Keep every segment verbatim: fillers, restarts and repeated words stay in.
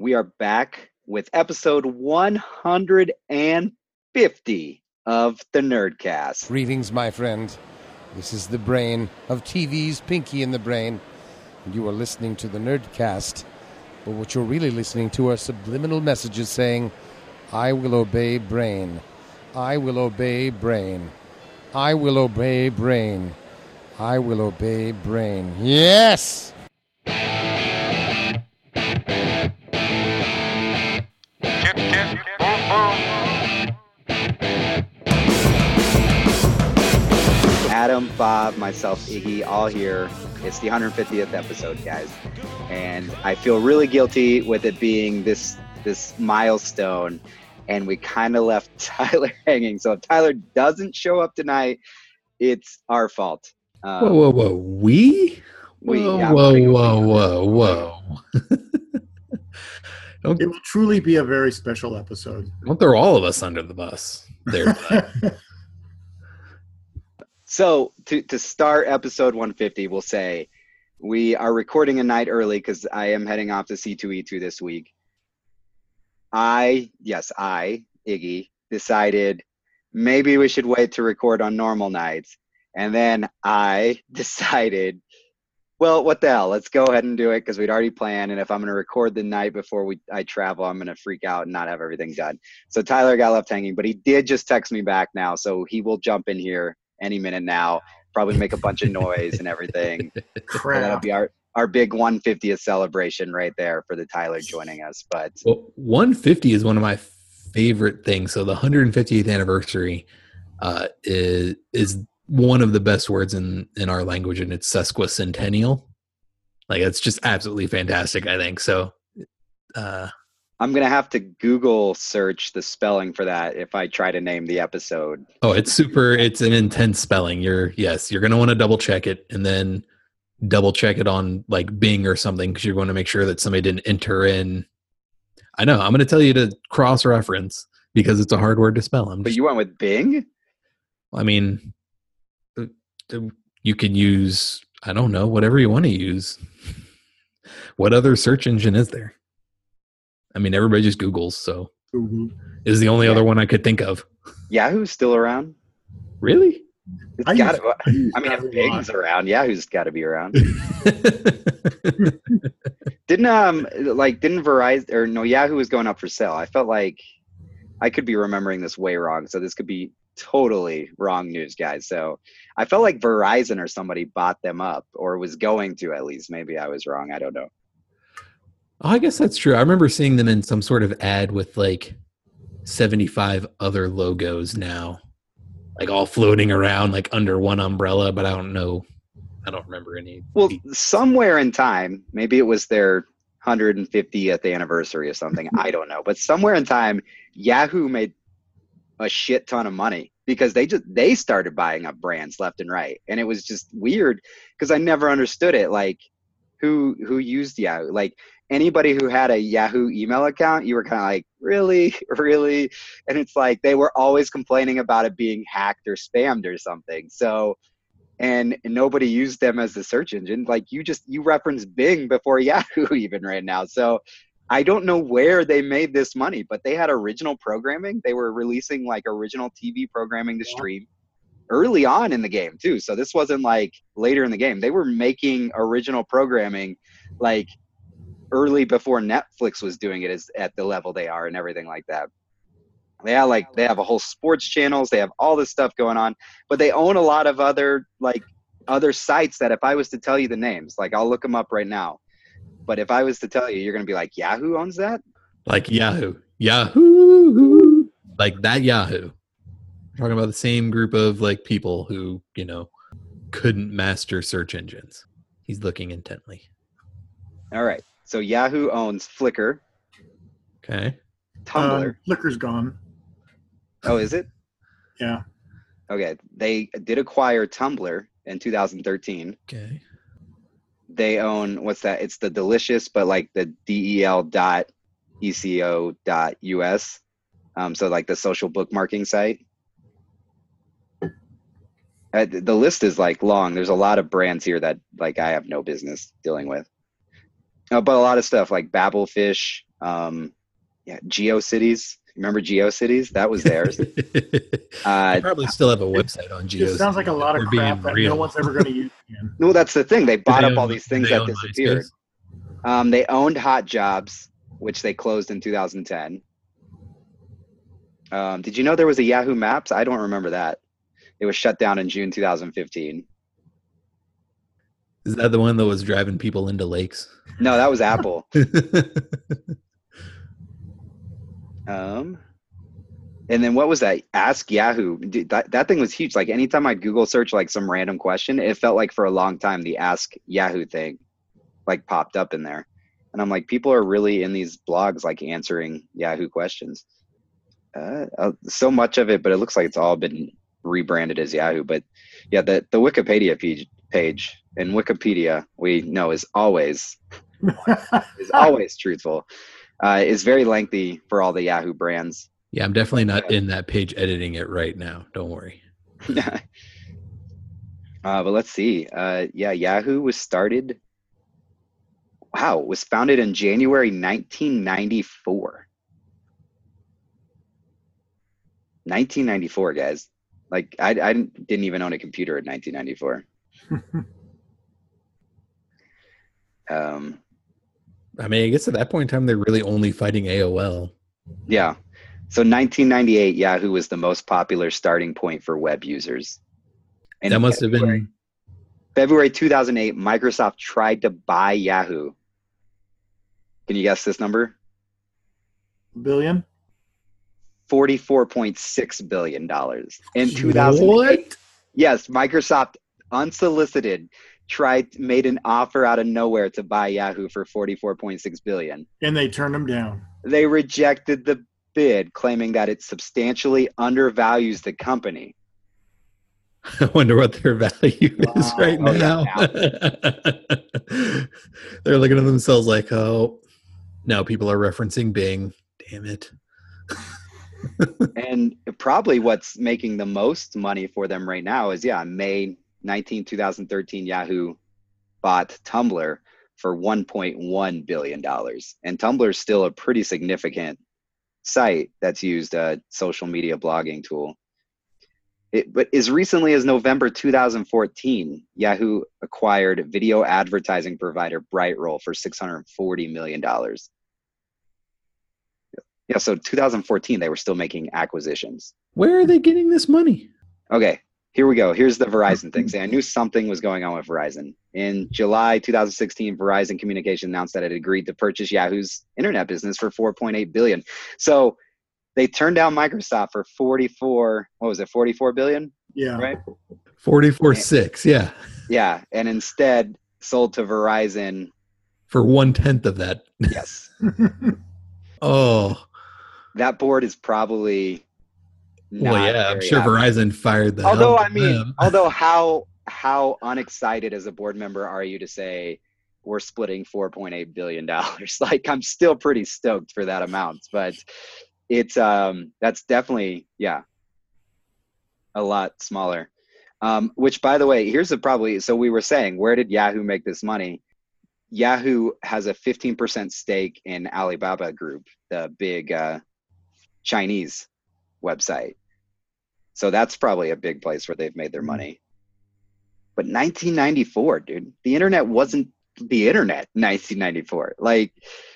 we are back with episode one hundred fifty of the Nerdcast. Greetings, my friend. This is the brain of T V's Pinky in the Brain, and you are listening to the Nerdcast. But what you're really listening to are subliminal messages saying, I will obey brain. I will obey brain. I will obey brain. I will obey brain. Yes! Adam, Bob, myself, Iggy, all here. It's the one hundred fiftieth episode, guys. And I feel really guilty with it being this this milestone. And we kind of left Tyler hanging. So if Tyler doesn't show up tonight, it's our fault. Um, whoa, whoa, whoa. We? we whoa, yeah, whoa, putting- whoa, whoa, whoa. don't, It will truly be a very special episode. don't throw all of us under the bus. There. So to, to start episode one fifty, we'll say we are recording a night early because I am heading off to C two E two this week. I, yes, I, Iggy, decided maybe we should wait to record on normal nights. And then I decided, well, what the hell? Let's go ahead and do it because we'd already planned. And if I'm going to record the night before we I travel, I'm going to freak out and not have everything done. So Tyler got left hanging, but he did just text me back now. So he will jump in here any minute now, probably make a bunch of noise and everything. So that'll Crap. be our, our big one hundred fiftieth celebration right there for the Tyler joining us. But Well, one fifty is one of my favorite things. So the one hundred fiftieth anniversary uh, is is one of the best words in, in our language, and it's sesquicentennial. Like, it's just absolutely fantastic, I think. So uh, I'm going to have to Google search the spelling for that if I try to name the episode. oh, it's super. It's an intense spelling. You're yes, you're going to want to double check it, and then double check it on like Bing or something, because you're going to make sure that somebody didn't enter in. I know. I'm going to tell you to cross reference because it's a hard word to spell. I'm But just, you went with Bing? I mean, the- the- you can use, I don't know, whatever you want to use. What other search engine is there? I mean, everybody just Googles, so Google. is the only Yeah. other one I could think of. Yahoo's still around? Really? It's I gotta, use- I use I mean, if Yahoo a Bing's lot. around, Yahoo's got to be around. Didn't um like didn't Verizon or no Yahoo was going up for sale? I felt like I could be remembering this way wrong, so this could be totally wrong news, guys. So I felt like Verizon or somebody bought them up, or was going to at least. Maybe I was wrong. I don't know. Oh, I guess that's true. I remember seeing them in some sort of ad with like seventy-five other logos now, like all floating around like under one umbrella, but I don't know. I don't remember any. Well, somewhere in time, maybe it was their one hundred fiftieth anniversary or something. I don't know, but somewhere in time, Yahoo made a shit ton of money because they just they started buying up brands left and right, and it was just weird because I never understood it. Like, who who used Yahoo? Like anybody who had a Yahoo email account, you were kind of like, really, really, and it's like they were always complaining about it being hacked or spammed or something. So. And nobody used them as the search engine. Like you just, you reference Bing before Yahoo even right now. So I don't know where they made this money, but they had original programming. They were releasing like original T V programming to stream early on in the game too. So this wasn't like later in the game. They were making original programming like early before Netflix was doing it as, at the level they are and everything like that. They have like they have a whole sports channels. They have all this stuff going on, but they own a lot of other like other sites that if I was to tell you the names, like I'll look them up right now. But if I was to tell you, you're going to be like, Yahoo owns that? Like Yahoo, Yahoo, like that Yahoo. We're talking about the same group of like people who, you know, couldn't master search engines. He's looking intently. All right. So Yahoo owns Flickr, Okay. Tumblr. Um, Flickr's gone. Oh, is it? Yeah. Okay. They did acquire Tumblr in two thousand thirteen. Okay. They own, what's that? It's the Delicious, but like the D E L dot E C O dot U S. Um, so like the social bookmarking site. Uh, the list is like long. There's a lot of brands here that like I have no business dealing with. Uh, but a lot of stuff like Babelfish, Um, yeah, GeoCities. Remember GeoCities? That was theirs. I Uh, probably still have a website on Just GeoCities. sounds like a lot of We're crap being that real. no one's ever going to use again. no, that's the thing. They Do bought they up all own- these do things they that own disappeared. MySpace? Um, they owned Hot Jobs, which they closed in two thousand ten. Um, did you know there was a Yahoo Maps? I don't remember that. It was shut down in June two thousand fifteen. Is that the one that was driving people into lakes? No, that was Apple. Um, and then what was that? Ask Yahoo. Dude, that, that thing was huge. Like anytime I Google search like some random question, it felt like for a long time the Ask Yahoo thing like popped up in there. And I'm like, people are really in these blogs like answering Yahoo questions. Uh, uh, so much of it, but it looks like it's all been rebranded as Yahoo. But yeah, the, the Wikipedia page, page and Wikipedia we know is always is always truthful. Uh, is very lengthy for all the Yahoo brands. Yeah, I'm definitely not in that page editing it right now. Don't worry. uh, but let's see. Uh, yeah, Yahoo was started. Wow, was founded in January nineteen ninety-four. nineteen ninety-four, guys. Like I, I didn't even own a computer in nineteen ninety-four. um, I mean, I guess at that point in time, they're really only fighting A O L. yeah. So nineteen ninety-eight, Yahoo was the most popular starting point for web users. And That must have been. February two thousand eight, Microsoft tried to buy Yahoo. Can you guess this number? Billion? forty-four point six billion dollars in two thousand eight. What? Yes, Microsoft unsolicited tried made an offer out of nowhere to buy Yahoo for forty-four point six billion dollars. And they turned them down. They rejected the bid, claiming that it substantially undervalues the company. I wonder what their value is Wow. right Oh, yeah, now. They're looking at themselves like, oh, now people are referencing Bing. Damn it. And probably what's making the most money for them right now is, yeah, May nineteenth, twenty thirteen, Yahoo bought Tumblr for one point one billion dollars. And Tumblr is still a pretty significant site that's used a social media blogging tool. It, but as recently as November two thousand fourteen, Yahoo acquired video advertising provider Brightroll for six hundred forty million dollars. Yeah, so two thousand fourteen, they were still making acquisitions. Where are they getting this money? Okay, here we go. Here's the Verizon thing. See, I knew something was going on with Verizon. In July two thousand sixteen, Verizon Communications announced that it agreed to purchase Yahoo's internet business for four point eight billion dollars. So they turned down Microsoft for forty-four, what was it, forty-four billion dollars? Yeah. Right? forty-four six, yeah. Yeah, and instead sold to Verizon. For one-tenth of that. Yes. Oh. That board is probably not Well, yeah, I'm very sure happy. Verizon fired the Although, hell I out of mean, them. although how how unexcited as a board member are you to say we're splitting four point eight billion dollars? Like, I'm still pretty stoked for that amount, but it's um that's definitely, yeah, a lot smaller. Um, which, by the way, here's the probably, so we were saying, where did Yahoo make this money? Yahoo has a fifteen percent stake in Alibaba Group, the big uh, Chinese website. So that's probably a big place where they've made their money. But nineteen ninety-four, dude, the internet wasn't the internet in nineteen ninety-four. Like,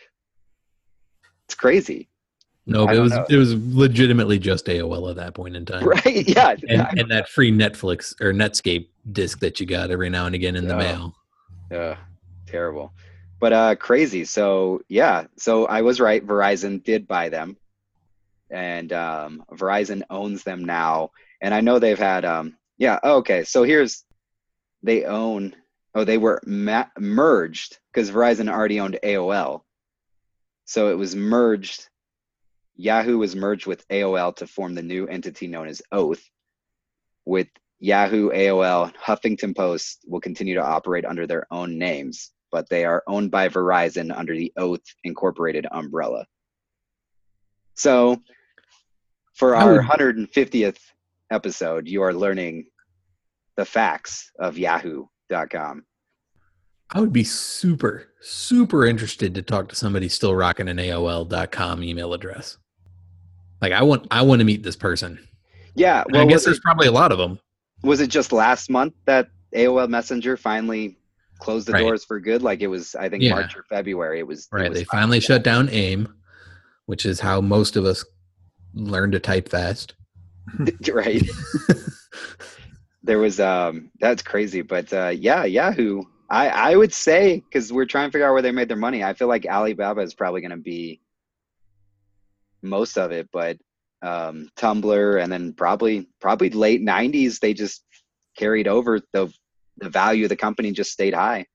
it's crazy. No, I it don't was know. it was legitimately just A O L at that point in time. Right? Yeah. And, and that free Netflix or Netscape disc that you got every now and again in the Oh. mail. Ugh, terrible. But uh, crazy. So, yeah. So I was right. Verizon did buy them. And um, Verizon owns them now. And I know they've had, um, yeah, oh, okay. So here's, they own, oh, they were ma- merged because Verizon already owned A O L. So it was merged. Yahoo was merged with A O L to form the new entity known as Oath. With Yahoo, A O L, Huffington Post will continue to operate under their own names, but they are owned by Verizon under the Oath Incorporated umbrella. So for I our would- one hundred fiftieth episode, you are learning the facts of yahoo dot com. I would be super, super interested to talk to somebody still rocking an A O L dot com email address. Like I want, I want to meet this person. Yeah, And well, I guess was there's it, probably a lot of them. was it just last month that A O L Messenger finally closed the Right. doors for good? Like it was, I think Yeah. March or February. It was Right. It was They finally shut down AIM, which is how most of us learn to type fast. right. There was um that's crazy, but uh yeah, Yahoo. I I would say, because we're trying to figure out where they made their money. I feel like Alibaba is probably going to be most of it, but um Tumblr, and then probably probably late nineties they just carried over. the the value of the company just stayed high.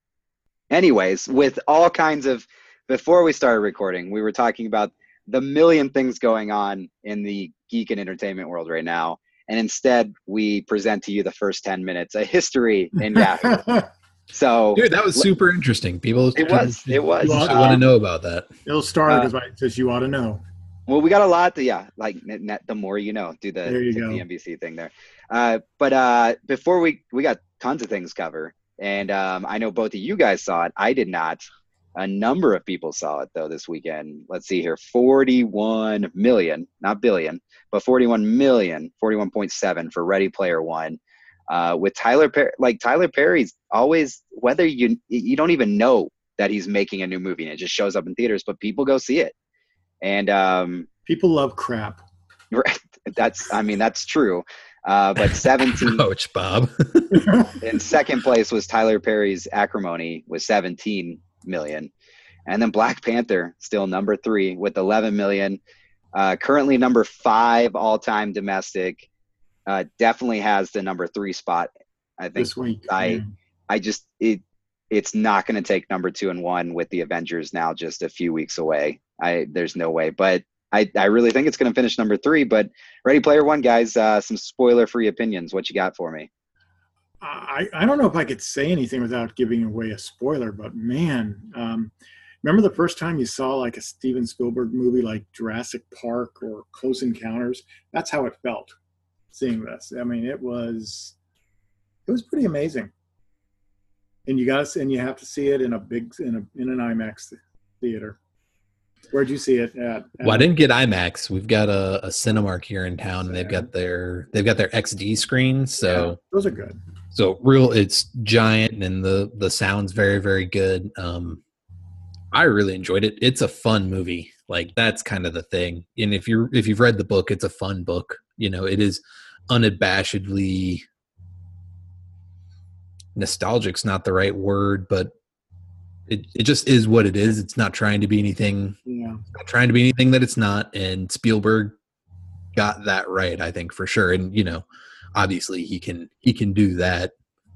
Anyways, with all kinds of, before we started recording, we were talking about the million things going on in the geek and entertainment world right now. And instead, we present to you the first ten minutes, a history in Yahoo. So, Dude, that was super interesting. People, it was, it was. People should Um, want to know about that. It'll start Uh, as I says you ought to know. Well, we got a lot to, yeah, like net, net, the more you know, do the, There you go. the N B C thing there. Uh, but uh, before we, we got tons of things to cover. And um, I know both of you guys saw it. I did not. A number of people saw it, though, this weekend. Let's see here. forty-one million, not billion, but forty-one million, forty-one point seven for Ready Player One. Uh, with Tyler Perry, like Tyler Perry's always, whether you, you don't even know that he's making a new movie and it just shows up in theaters, but people go see it. And um, People love crap. right, that's, I mean, that's true. Uh, but seventeen, Ouch, Bob. in second place was Tyler Perry's Acrimony with seventeen million. And then Black Panther, still number three with eleven million. Uh, currently number five all-time domestic. Uh, definitely has the number three spot. I think This week. I, yeah. I just, it, it's not going to take number two and one with the Avengers now just a few weeks away. I, there's no way, but I, I really think it's going to finish number three. But Ready Player One, guys, uh, some spoiler-free opinions. What you got for me? I, I don't know if I could say anything without giving away a spoiler, but man, um, remember the first time you saw like a Steven Spielberg movie like Jurassic Park or Close Encounters? That's how it felt seeing this. I mean, it was it was pretty amazing. And you got to and you have to see it in a big in a in an IMAX theater. Where'd you see it at? Well, I didn't get IMAX. We've got a, a Cinemark here in town, and they've got their they've got their X D screens. So Yeah, those are good. so real, it's giant, and the the sound's very very good. Um, I really enjoyed it. It's a fun movie. Like that's kind of the thing. And if you're if you've read the book, it's a fun book. You know, it is unabashedly nostalgic's not the right word, but it, it just is what it is. It's not trying to be anything, Yeah. not trying to be anything that it's not. And Spielberg got that right, I think, for sure. And, you know, obviously he can, he can do that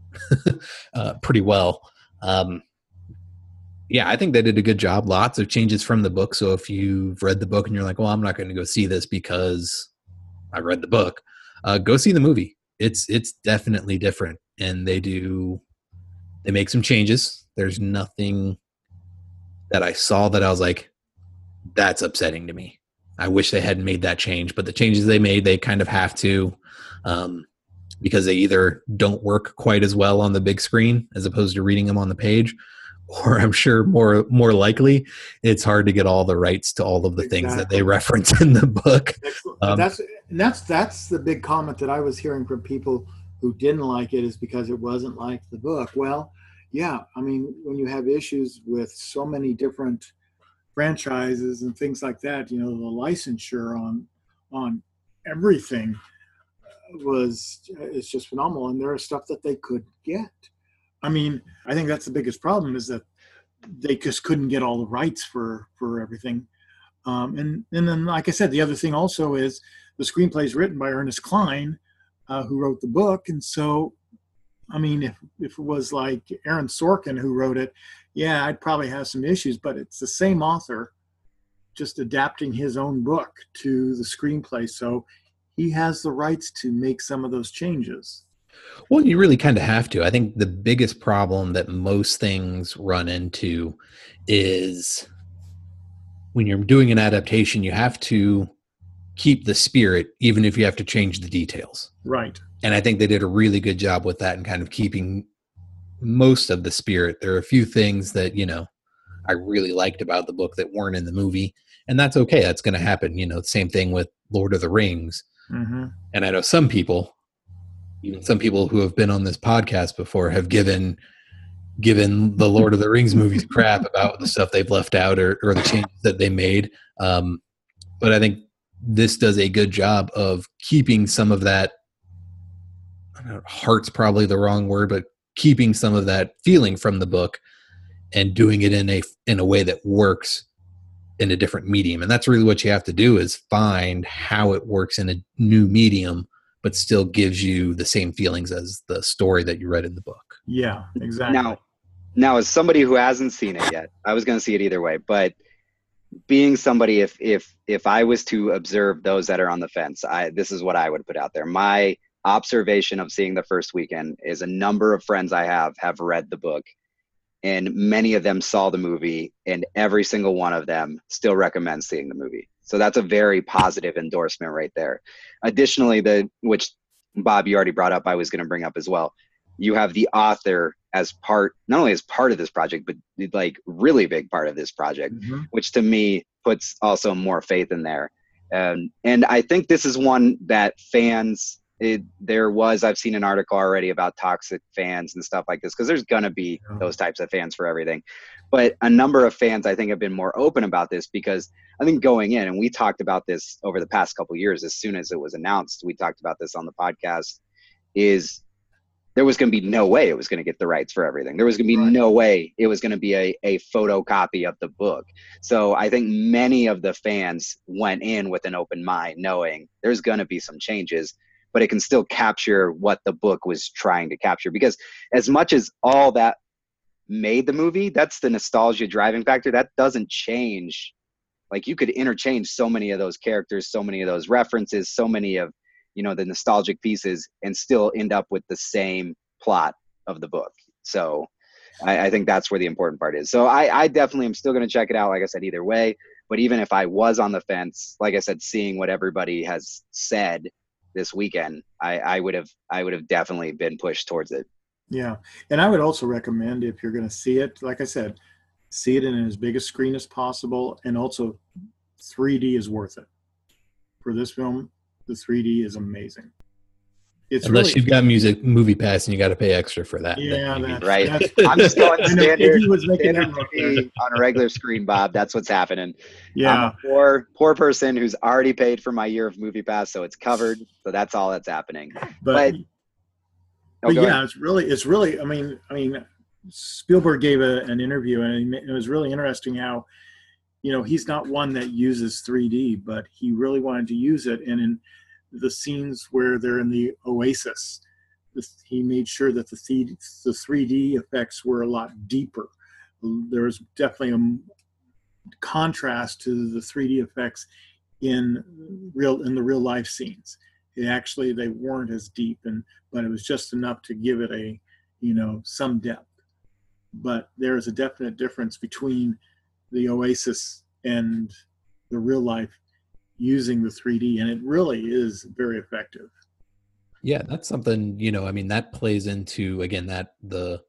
uh, pretty well. Um, yeah, I think they did a good job. Lots of changes from the book. So if you've read the book and you're like, well, I'm not going to go see this because I read the book, uh, go see the movie. It's, it's definitely different. And they do, they make some changes. There's nothing that I saw that I was like, that's upsetting to me. I wish they hadn't made that change, but the changes they made, they kind of have to, um, because they either don't work quite as well on the big screen as opposed to reading them on the page, or I'm sure more, more likely it's hard to get all the rights to all of the things that they reference in the book. Um, that's, and that's, that's the big comment that I was hearing from people who didn't like it, is because it wasn't like the book. Well, yeah, I mean, when you have issues with so many different franchises and things like that, you know, the licensure on on everything was, it's just phenomenal. And there is stuff that they could get. I mean, I think that's the biggest problem, is that they just couldn't get all the rights for for everything. Um, and and then, like I said, the other thing also is the screenplay is written by Ernest Cline, uh, who wrote the book. And so, I mean, if, if it was like Aaron Sorkin who wrote it, yeah, I'd probably have some issues, but it's the same author just adapting his own book to the screenplay. So he has the rights to make some of those changes. Well, you really kind of have to. I think the biggest problem that most things run into is when you're doing an adaptation, you have to keep the spirit, even if you have to change the details. Right. And I think they did a really good job with that and kind of keeping most of the spirit. There are a few things that, you know, I really liked about the book that weren't in the movie, and that's okay. That's going to happen. You know, same thing with Lord of the Rings. Mm-hmm. And I know some people, even some people who have been on this podcast before, have given given the Lord of the Rings movies crap about the stuff they've left out or, or the changes that they made. Um, but I think this does a good job of keeping some of that, I don't know, heart's probably the wrong word, but keeping some of that feeling from the book and doing it in a in a way that works in a different medium. And that's really what you have to do, is find how it works in a new medium, but still gives you the same feelings as the story that you read in the book. Yeah, exactly. Now, now as somebody who hasn't seen it yet, I was going to see it either way, but being somebody, if if if I was to observe those that are on the fence, I this is what I would put out there. My observation of seeing the first weekend is a number of friends I have have read the book, and many of them saw the movie, and every single one of them still recommends seeing the movie. So that's a very positive endorsement right there. Additionally, the which Bob, you already brought up, I was going to bring up as well. You have the author as part, not only as part of this project, but like really big part of this project, mm-hmm. which to me puts also more faith in there. Um, and I think this is one that fans, it, there was, I've seen an article already about toxic fans and stuff like this, because there's going to be yeah. those types of fans for everything. But a number of fans, I think, have been more open about this, because I think going in, and we talked about this over the past couple of years, as soon as it was announced, we talked about this on the podcast, is there was going to be no way it was going to get the rights for everything. There was going to be right. no way it was going to be a, a photocopy of the book. So I think many of the fans went in with an open mind, knowing there's going to be some changes, but it can still capture what the book was trying to capture. Because as much as all that made the movie, that's the nostalgia driving factor. That doesn't change. Like, you could interchange so many of those characters, so many of those references, so many of, you know, the nostalgic pieces, and still end up with the same plot of the book. So I, I think that's where the important part is. So I, I definitely am still going to check it out, like I said, either way. But even if I was on the fence, like I said, seeing what everybody has said this weekend, I, I would have I would have definitely been pushed towards it. Yeah. And I would also recommend, if you're going to see it, like I said, see it in as big a screen as possible. And also three D is worth it. For this film, the three D is amazing. It's Unless really, you've got music movie pass and you got to pay extra for that. Yeah, that's, right. That's, I'm just going standard, was making standard that T V on a regular screen, Bob. That's what's happening. Yeah. I'm a poor, poor person who's already paid for my year of movie pass, so it's covered. So that's all that's happening. But, but, but oh, yeah, ahead. it's really, it's really. I mean, I mean, Spielberg gave a, an interview, and it was really interesting how, you know, he's not one that uses three D, but he really wanted to use it, and in the scenes where they're in the oasis, this, he made sure that the th- the three D effects were a lot deeper. There was definitely a contrast to the three D effects in real in the real life scenes. It actually, they weren't as deep, and but it was just enough to give it a, you know, some depth. But there is a definite difference between the oasis and the real life using the three D, and it really is very effective. Yeah, that's something, you know, I mean, that plays into, again, that the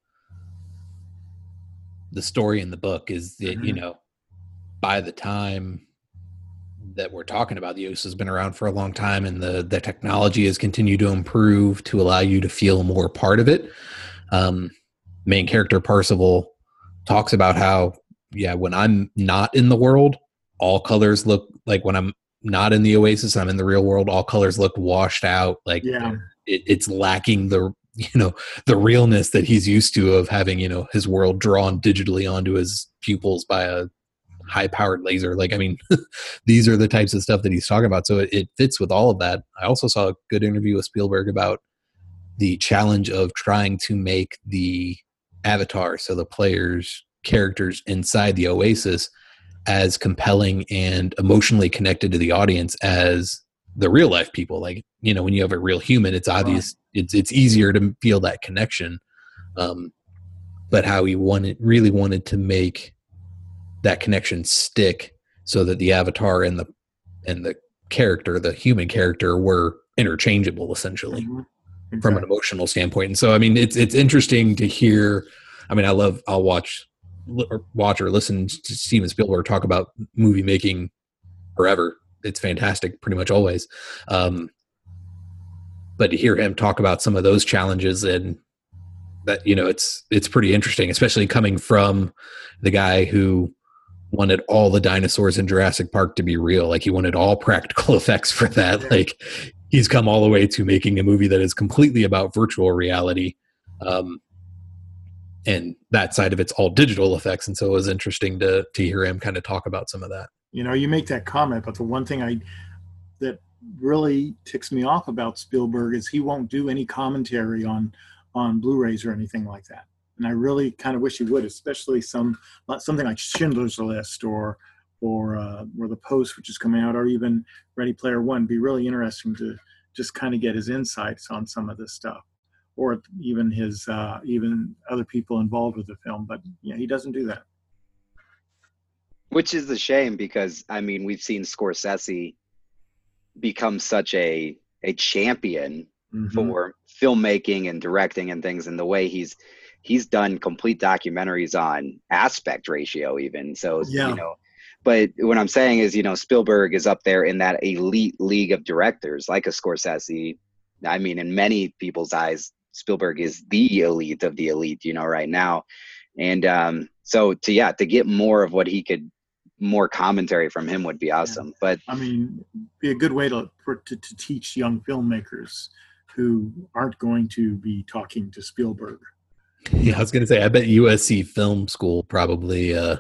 the story in the book is that, mm-hmm. you know, by the time that we're talking about, the Oasis has been around for a long time, and the the technology has continued to improve to allow you to feel more part of it. Um, main character Parzival talks about how, yeah, when I'm not in the world, all colors look like, when I'm not in the oasis, I'm in the real world, all colors look washed out. Like, yeah. it, it's lacking the, you know, the realness that he's used to of having, you know, his world drawn digitally onto his pupils by a high powered laser. Like, I mean, these are the types of stuff that he's talking about. So it, it fits with all of that. I also saw a good interview with Spielberg about the challenge of trying to make the avatar, so the players' characters inside the oasis, as compelling and emotionally connected to the audience as the real life people. Like, you know, when you have a real human, it's obvious, right. it's it's easier to feel that connection. Um, but how he wanted, really wanted to make that connection stick, so that the avatar and the and the character, the human character, were interchangeable, essentially. Mm-hmm. exactly. from an emotional standpoint. And so, I mean, it's it's interesting to hear. I mean, I love I'll watch or watch or listen to Steven Spielberg talk about movie making forever. It's fantastic, pretty much always. Um, but to hear him talk about some of those challenges, and that, you know, it's it's pretty interesting, especially coming from the guy who wanted all the dinosaurs in Jurassic Park to be real. Like, he wanted all practical effects for that. Yeah. Like, he's come all the way to making a movie that is completely about virtual reality. Um, and that side of it's all digital effects. And so it was interesting to to hear him kind of talk about some of that. You know, you make that comment, but the one thing I that really ticks me off about Spielberg is he won't do any commentary on on Blu-rays or anything like that. And I really kind of wish he would, especially some something like Schindler's List or or uh, or The Post, which is coming out, or even Ready Player One. It'd be really interesting to just kind of get his insights on some of this stuff, or even his uh, even other people involved with the film. But yeah, he doesn't do that. Which is a shame, because I mean, we've seen Scorsese become such a a champion Mm-hmm. for filmmaking and directing and things, and the way he's he's done complete documentaries on aspect ratio even. So, Yeah. you know, but what I'm saying is, you know, Spielberg is up there in that elite league of directors, like a Scorsese. I mean, in many people's eyes, Spielberg is the elite of the elite, you know, right now. And um, so to, yeah, to get more of what he could, more commentary from him would be awesome. Yeah. But I mean, be a good way to, for, to to teach young filmmakers who aren't going to be talking to Spielberg. Yeah, I was going to say, I bet U S C Film School probably uh,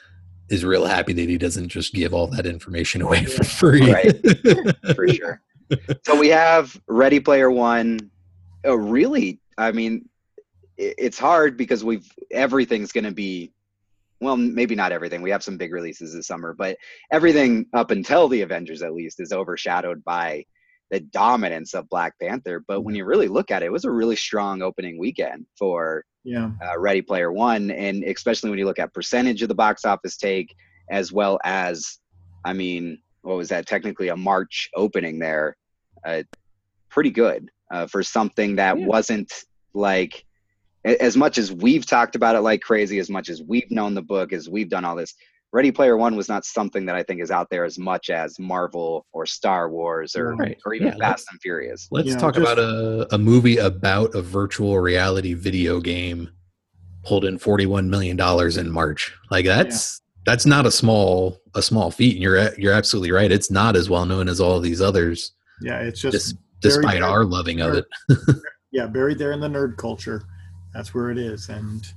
is real happy that he doesn't just give all that information away Yeah. for free. Right. For sure. So we have Ready Player One. Oh, really? I mean, it- it's hard because we've everything's going to be, well, maybe not everything. We have some big releases this summer, but everything up until the Avengers, at least, is overshadowed by the dominance of Black Panther. But when you really look at it, it was a really strong opening weekend for Yeah. uh, Ready Player One, and especially when you look at percentage of the box office take, as well as, I mean, what was that? Technically a March opening there. Uh, pretty good uh, for something that Yeah. wasn't like, a- as much as we've talked about it like crazy, as much as we've known the book, as we've done all this, Ready Player One was not something that I think is out there as much as Marvel or Star Wars or, Right. or even Yeah, let's- Fast and Furious. Let's You know, talk just- about a, a movie about a virtual reality video game pulled in forty-one million dollars in March. Like, that's that's not a small a small feat. And you're you're absolutely right. It's not as well known as all of these others, Yeah. It's just dis- very despite good. our loving of it. Yeah, buried there in the nerd culture. That's where it is. And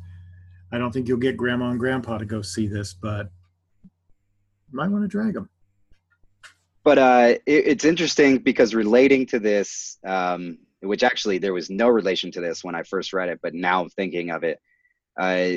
I don't think you'll get grandma and grandpa to go see this, but you might want to drag them. But uh, it, it's interesting because relating to this, um, which actually there was no relation to this when I first read it, but now thinking of it, uh,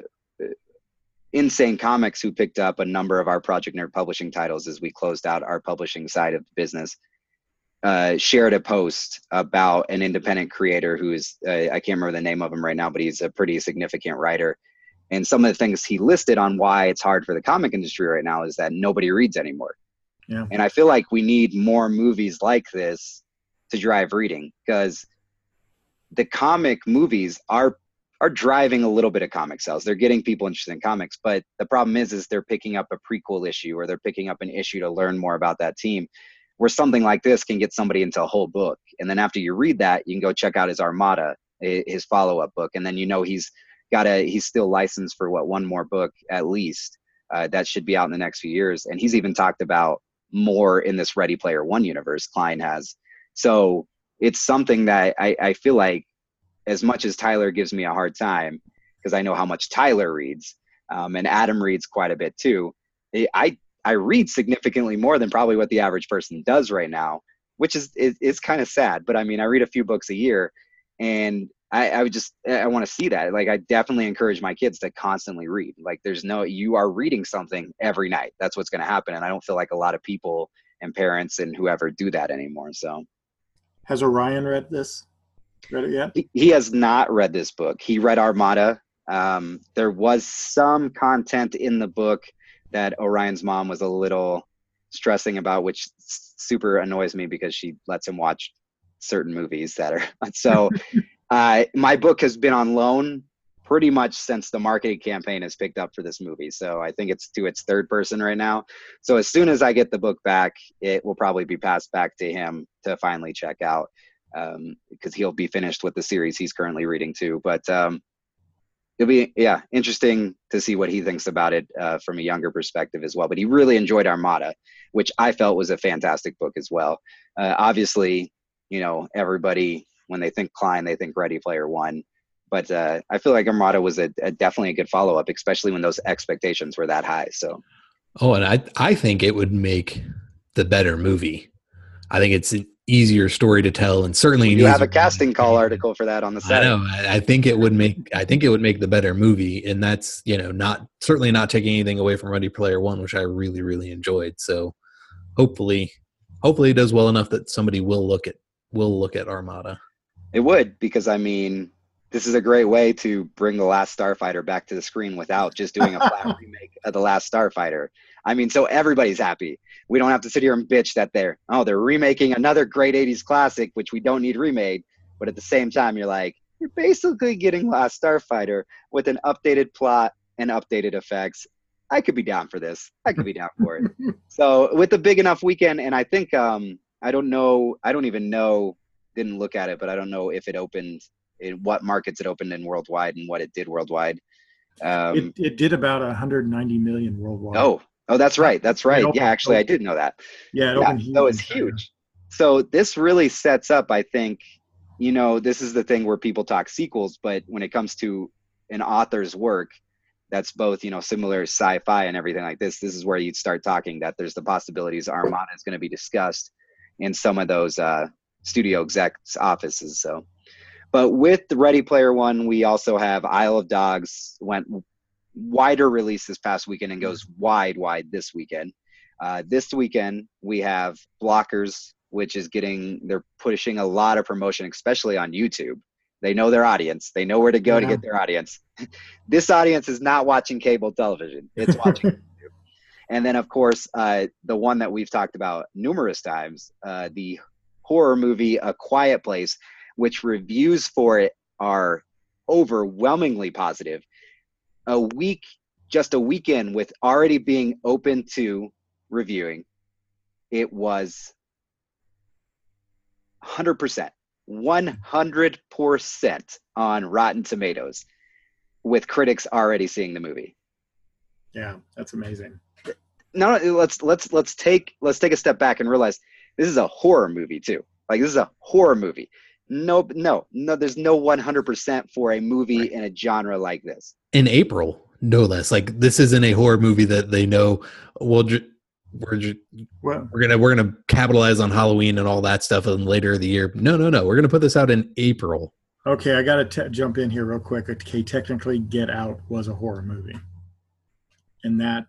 Insane Comics, who picked up a number of our Project Nerd publishing titles as we closed out our publishing side of the business, uh, shared a post about an independent creator who is, uh, I can't remember the name of him right now, but he's a pretty significant writer. And some of the things he listed on why it's hard for the comic industry right now is that nobody reads anymore. Yeah. And I feel like we need more movies like this to drive reading, because the comic movies are are driving a little bit of comic sales. They're getting people interested in comics, but the problem is, is they're picking up a prequel issue, or they're picking up an issue to learn more about that team, where something like this can get somebody into a whole book. And then after you read that, you can go check out his Armada, his follow-up book. And then, you know, he's got a, he's still licensed for what, one more book at least, uh, that should be out in the next few years. And he's even talked about more in this Ready Player One universe, Klein has. So it's something that I, I feel like, as much as Tyler gives me a hard time, because I know how much Tyler reads, um, and Adam reads quite a bit too, I, I read significantly more than probably what the average person does right now, which is, is, is kind of sad. But I mean, I read a few books a year, and I, I would just, I want to see that. Like, I definitely encourage my kids to constantly read. Like, there's no, you are reading something every night. That's what's going to happen. And I don't feel like a lot of people and parents and whoever do that anymore. So Has Orion read this? Read it yet? he, he has not read this book. He read Armada. Um, there was some content in the book that Orion's mom was a little stressing about, which super annoys me because she lets him watch certain movies that are so. Uh, my book has been on loan pretty much since the marketing campaign has picked up for this movie. So I think it's to its third person right now. So as soon as I get the book back, it will probably be passed back to him to finally check out, um, because he'll be finished with the series he's currently reading too. But um, it'll be, yeah, interesting to see what he thinks about it uh, from a younger perspective as well. But he really enjoyed Armada, which I felt was a fantastic book as well. Uh, obviously, you know, everybody, when they think Klein, they think Ready Player One. But uh, I feel like Armada was a, a definitely a good follow-up, especially when those expectations were that high. So, oh, and I I think it would make the better movie. I think it's an easier story to tell, and certainly you have a casting call article for that on the site. I know. I, I think it would make I think it would make the better movie, and that's, you know, not certainly not taking anything away from Ready Player One, which I really really enjoyed. So hopefully, hopefully it does well enough that somebody will look at will look at Armada. It would, because I mean, this is a great way to bring The Last Starfighter back to the screen without just doing a flat remake of The Last Starfighter. I mean, so everybody's happy. We don't have to sit here and bitch that they're, oh, they're remaking another great eighties classic, which we don't need remade. But at the same time, you're like, you're basically getting Last Starfighter with an updated plot and updated effects. I could be down for this. I could be down for it. So with a big enough weekend, and I think, um, I don't know, I don't even know, didn't look at it, but I don't know if it opened, in what markets it opened in worldwide and what it did worldwide. Um, it, it did about one hundred ninety million worldwide. Oh, oh, that's right. That's right. Yeah, actually, I did know that. Yeah, it yeah opened so it's huge. So this really sets up, I think, you know, this is the thing where people talk sequels, but when it comes to an author's work, that's both, you know, similar sci-fi and everything like this, this is where you'd start talking that there's the possibilities Armada is going to be discussed in some of those uh, studio execs' offices. So. But with the Ready Player One, we also have Isle of Dogs, went wider release this past weekend and goes wide, wide this weekend. Uh, this weekend, we have Blockers, which is getting, they're pushing a lot of promotion, especially on YouTube. They know their audience. They know where to go yeah. to get their audience. This audience is not watching cable television. It's watching YouTube. And then, of course, uh, the one that we've talked about numerous times, uh, the horror movie A Quiet Place, which reviews for it are overwhelmingly positive. A week, just a weekend with already being open to reviewing, it was one hundred percent, one hundred percent on Rotten Tomatoes, with critics already seeing the movie. Yeah, that's amazing. No, let's let's let's take let's take a step back and realize this is a horror movie too. Like, this is a horror movie. No, no, no. There's no one hundred percent for a movie right. in a genre like this. In April, no less. Like, this isn't a horror movie that they know. Well, ju- we're ju- well, we're gonna we're gonna capitalize on Halloween and all that stuff and later in the year. No, no, no. We're gonna put this out in April. Okay, I gotta t- jump in here real quick. Okay, technically, Get Out was a horror movie, and that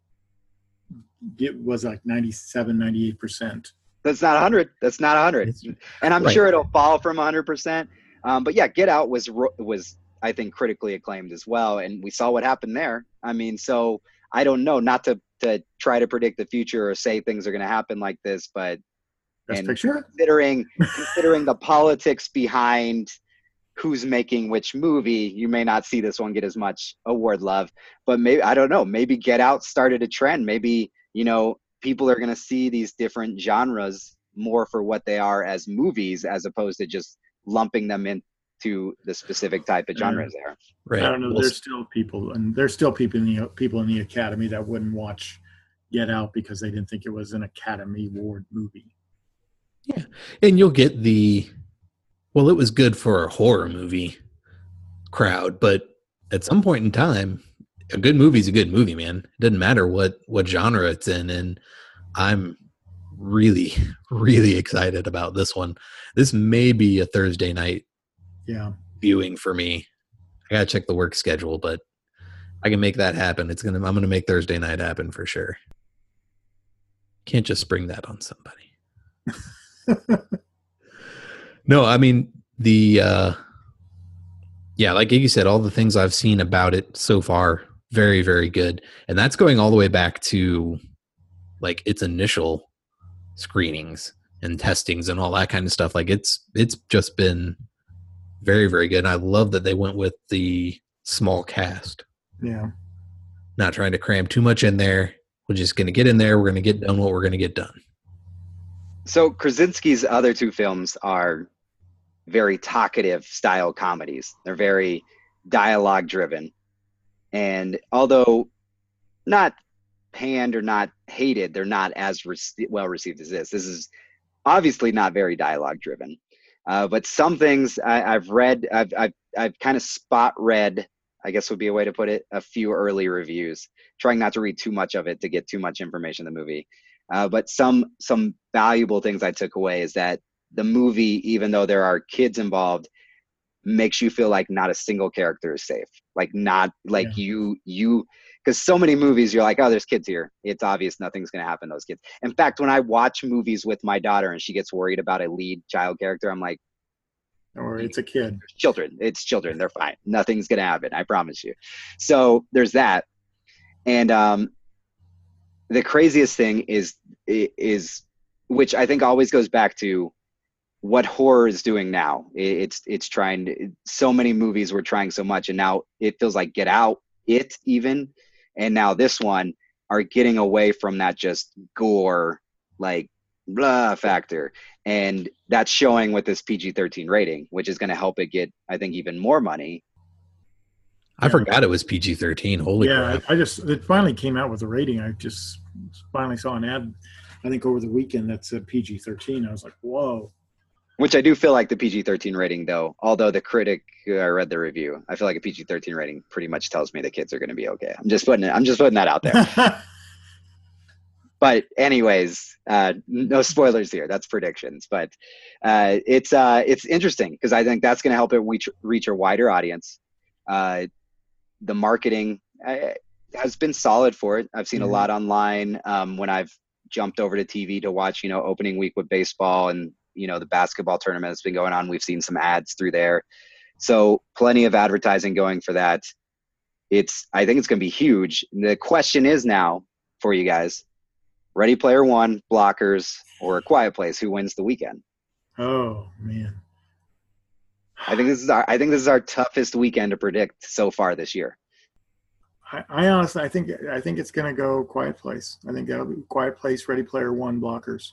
it was like ninety-seven, ninety-eight percent. That's not one hundred. That's not one hundred. And I'm right. sure it'll fall from one hundred percent. Um, but yeah, Get Out was, was I think, critically acclaimed as well. And we saw what happened there. I mean, so I don't know, not to, to try to predict the future or say things are going to happen like this, but and considering considering the politics behind who's making which movie, you may not see this one get as much award love. But maybe, I don't know, maybe Get Out started a trend. Maybe, you know, people are going to see these different genres more for what they are as movies, as opposed to just lumping them into the specific type of genres uh, there. Right. I don't know. There's still people, and there's still people in the people in the Academy that wouldn't watch Get Out because they didn't think it was an Academy Award movie. Yeah, and you'll get the, well, it was good for a horror movie crowd, but at some point in time, a good movie's a good movie, man. It doesn't matter what, what genre it's in. And I'm really, really excited about this one. This may be a Thursday night yeah. viewing for me. I gotta check the work schedule, but I can make that happen. It's gonna, I'm gonna make Thursday night happen for sure. Can't just spring that on somebody. No, I mean, the, uh, yeah, like Iggy said, all the things I've seen about it so far, very, very good. And that's going all the way back to like its initial screenings and testings and all that kind of stuff. Like it's it's just been very, very good. And I love that they went with the small cast. Yeah. Not trying to cram too much in there. We're just going to get in there. We're going to get done what we're going to get done. So Krasinski's other two films are very talkative style comedies. They're very dialogue driven. And although not panned or not hated, they're not as re- well received as this. This is obviously not very dialogue driven. Uh, but some things I, I've read, I've, I've, I've kind of spot read, I guess would be a way to put it, a few early reviews, trying not to read too much of it to get too much information in the movie. Uh, but some some valuable things I took away is that the movie, even though there are kids involved, makes you feel like not a single character is safe. Like not like yeah. you you because so many movies you're like, oh, there's kids here. It's obvious nothing's going to happen to those kids. In fact, when I watch movies with my daughter and she gets worried about a lead child character, I'm like, or it's a kid. Children. It's children. They're fine. Nothing's going to happen. I promise you. So there's that. And um, the craziest thing is, is, which I think always goes back to what horror is doing now. It's, it's trying to, so many movies were trying so much, and now it feels like Get Out, It even, and now this one are getting away from that just gore, like blah factor. And that's showing with this P G thirteen rating, which is going to help it get, I think, even more money. I yeah. forgot it was P G thirteen. Holy yeah, crap. I just, it finally came out with a rating. I just finally saw an ad, I think over the weekend, that said P G thirteen. I was like, whoa. Which I do feel like the P G thirteen rating, though, although the critic, uh, I read the review, I feel like a P G thirteen rating pretty much tells me the kids are going to be okay. I'm just putting it, I'm just putting that out there. But anyways, uh, no spoilers here. That's predictions. But uh, it's uh, it's interesting because I think that's going to help it reach, reach a wider audience. Uh, the marketing uh, has been solid for it. I've seen mm-hmm. a lot online um, when I've jumped over to T V to watch, you know, opening week with baseball and, you know, the basketball tournament that's been going on. We've seen some ads through there. So plenty of advertising going for that. It's, I think it's going to be huge. The question is now for you guys, Ready Player One, Blockers, or A Quiet Place, who wins the weekend? Oh man. I think this is our, I think this is our toughest weekend to predict so far this year. I, I honestly, I think, I think it's going to go Quiet Place. I think that'll be Quiet Place, Ready Player One, Blockers.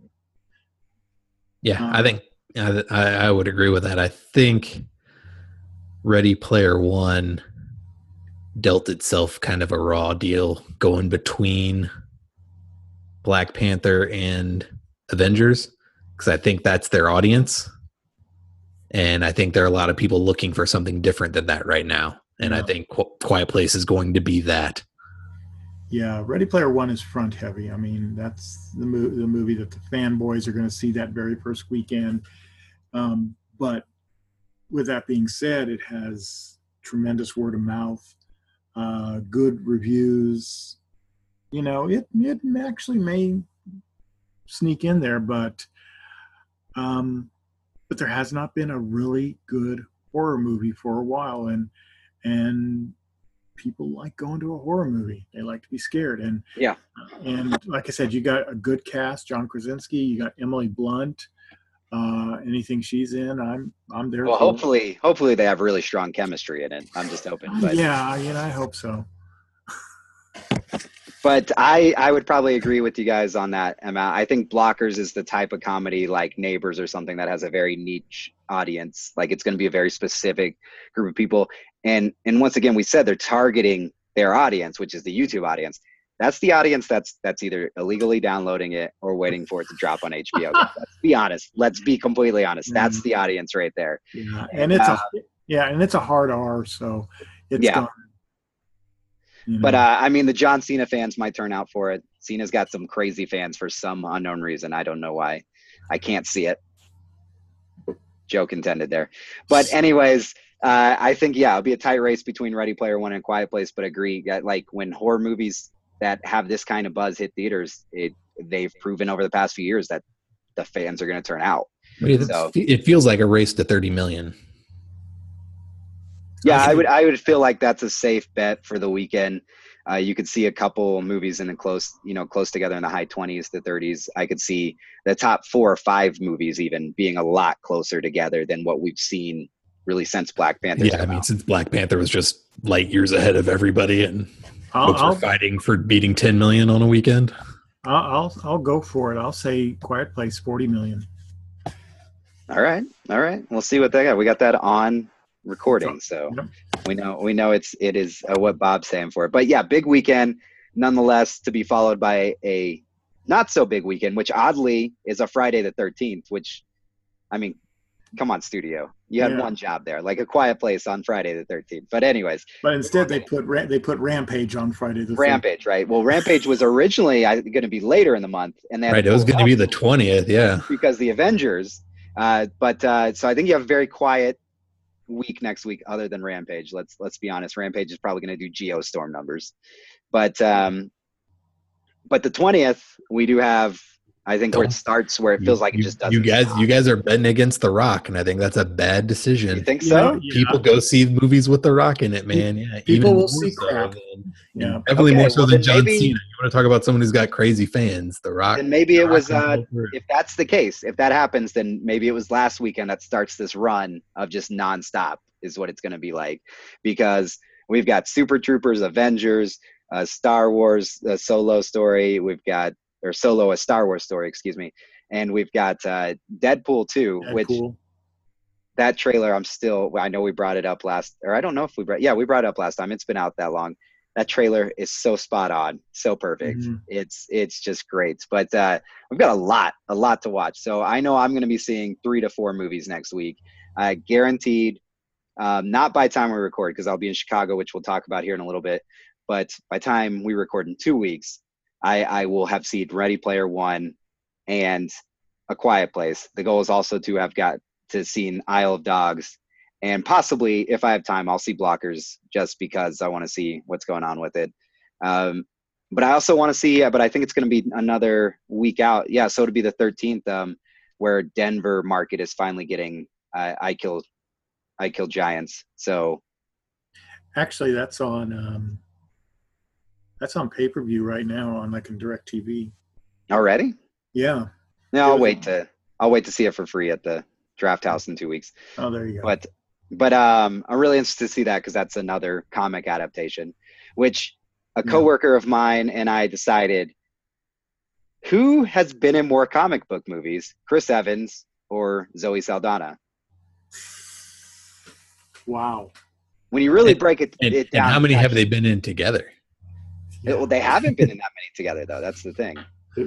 Yeah, um, I think I, I would agree with that. I think Ready Player One dealt itself kind of a raw deal going between Black Panther and Avengers, because I think that's their audience. And I think there are a lot of people looking for something different than that right now. And yeah. I think Qu- Quiet Place is going to be that. Yeah, Ready Player One is front heavy. I mean, that's the, mo- the movie that the fanboys are going to see that very first weekend. Um, but with that being said, it has tremendous word of mouth, uh, good reviews. You know, it it actually may sneak in there, but um, but there has not been a really good horror movie for a while, and and. people like going to a horror movie. They like to be scared. And yeah. And like I said, you got a good cast, John Krasinski, you got Emily Blunt, uh, anything she's in, I'm, I'm there. Well, for. hopefully, hopefully they have really strong chemistry in it. I'm just hoping. But. Yeah. You know, I hope so. But I, I would probably agree with you guys on that, Emma. I think Blockers is the type of comedy like Neighbors or something that has a very niche audience. Like it's going to be a very specific group of people. And and once again, we said they're targeting their audience, which is the YouTube audience. That's the audience that's that's either illegally downloading it or waiting for it to drop on H B O. Let's be honest. Let's be completely honest. That's the audience right there. Yeah, and it's uh, a yeah, and it's a hard R, so it's yeah. gone. You know. But uh, I mean, the John Cena fans might turn out for it. Cena's got some crazy fans for some unknown reason. I don't know why. I can't see it. Joke intended there. But anyways, uh, I think, yeah, it'll be a tight race between Ready Player One and Quiet Place, but agree that like when horror movies that have this kind of buzz hit theaters, it they've proven over the past few years that the fans are going to turn out. So, it feels like a race to thirty million. Yeah, I would I would feel like that's a safe bet for the weekend. Uh, you could see a couple movies in the close, you know, close together in the high twenties to thirties. I could see the top four or five movies even being a lot closer together than what we've seen really since Black Panther. Yeah, I mean, since Black Panther was just light years ahead of everybody, and I'll, folks were I'll, fighting for beating ten million on a weekend. I'll, I'll, I'll go for it. I'll say Quiet Place, forty million. All right, all right. We'll see what they got. We got that on recording, so Yep. we know we know it's it is uh, what Bob's saying for it. But yeah, big weekend, nonetheless, to be followed by a not so big weekend, which oddly is a Friday the thirteenth. Which, I mean, come on, studio, you had Yeah. one job there, like A Quiet Place on Friday the thirteenth. But anyways, But instead, they put Ra- they put Rampage on Friday the Rampage, right? Well, Rampage was originally going to be later in the month, and then Right, it was going to be the twentieth. Yeah, because the Avengers. Uh, but uh, so I think you have a very quiet week next week, other than Rampage. Let's let's be honest. Rampage is probably going to do Geostorm numbers, but um, but the twentieth we do have. I think where it starts, where it feels like it you, just doesn't. You guys, stop. you guys are betting against The Rock, and I think that's a bad decision. You think You so? know, yeah. People go see movies with The Rock in it, man. Yeah, People even will more see so crap. than- Yeah. definitely Okay, more so well, than then John maybe- Cena. You want to talk about someone who's got crazy fans? The Rock. And maybe The it Rock was. can Uh, go through. if that's the case, if that happens, then maybe it was last weekend that starts this run of just nonstop. Is what it's going to be like, because we've got Super Troopers, Avengers, uh, Star Wars, a Solo story. We've got or Solo, a Star Wars story, excuse me. And we've got uh, Deadpool two, which Deadpool. that trailer, I'm still, I know we brought it up last, or I don't know if we brought, yeah, we brought it up last time. It's been out that long. That trailer is so spot on, so perfect. Mhm. It's, it's just great. But uh, we've got a lot, a lot to watch. So I know I'm going to be seeing three to four movies next week. Uh, guaranteed, um, not by time we record, because I'll be in Chicago, which we'll talk about here in a little bit. But by time we record in two weeks, I, I will have seen Ready Player One and A Quiet Place. The goal is also to have got to seen Isle of Dogs, and possibly, if I have time, I'll see Blockers, just because I want to see what's going on with it. Um, but I also want to see, uh, but I think it's going to be another week out. Yeah, so it'll be the thirteenth, um, where Denver market is finally getting uh, I Kill, I Kill Giants. So Actually, that's on um, that's on pay per view right now on like in DirecTV. already, Yeah. no, I'll It was- wait to I'll wait to see it for free at the Draft House in two weeks. Oh, there you go. But but um, I'm really interested to see that, because that's another comic adaptation, which a Yeah. coworker of mine and I decided, who has been in more comic book movies, Chris Evans or Zoe Saldana? Wow. When you really And- break it, And, it and down, how many have they been in together? it- well, they haven't been in that many together, though. That's the thing.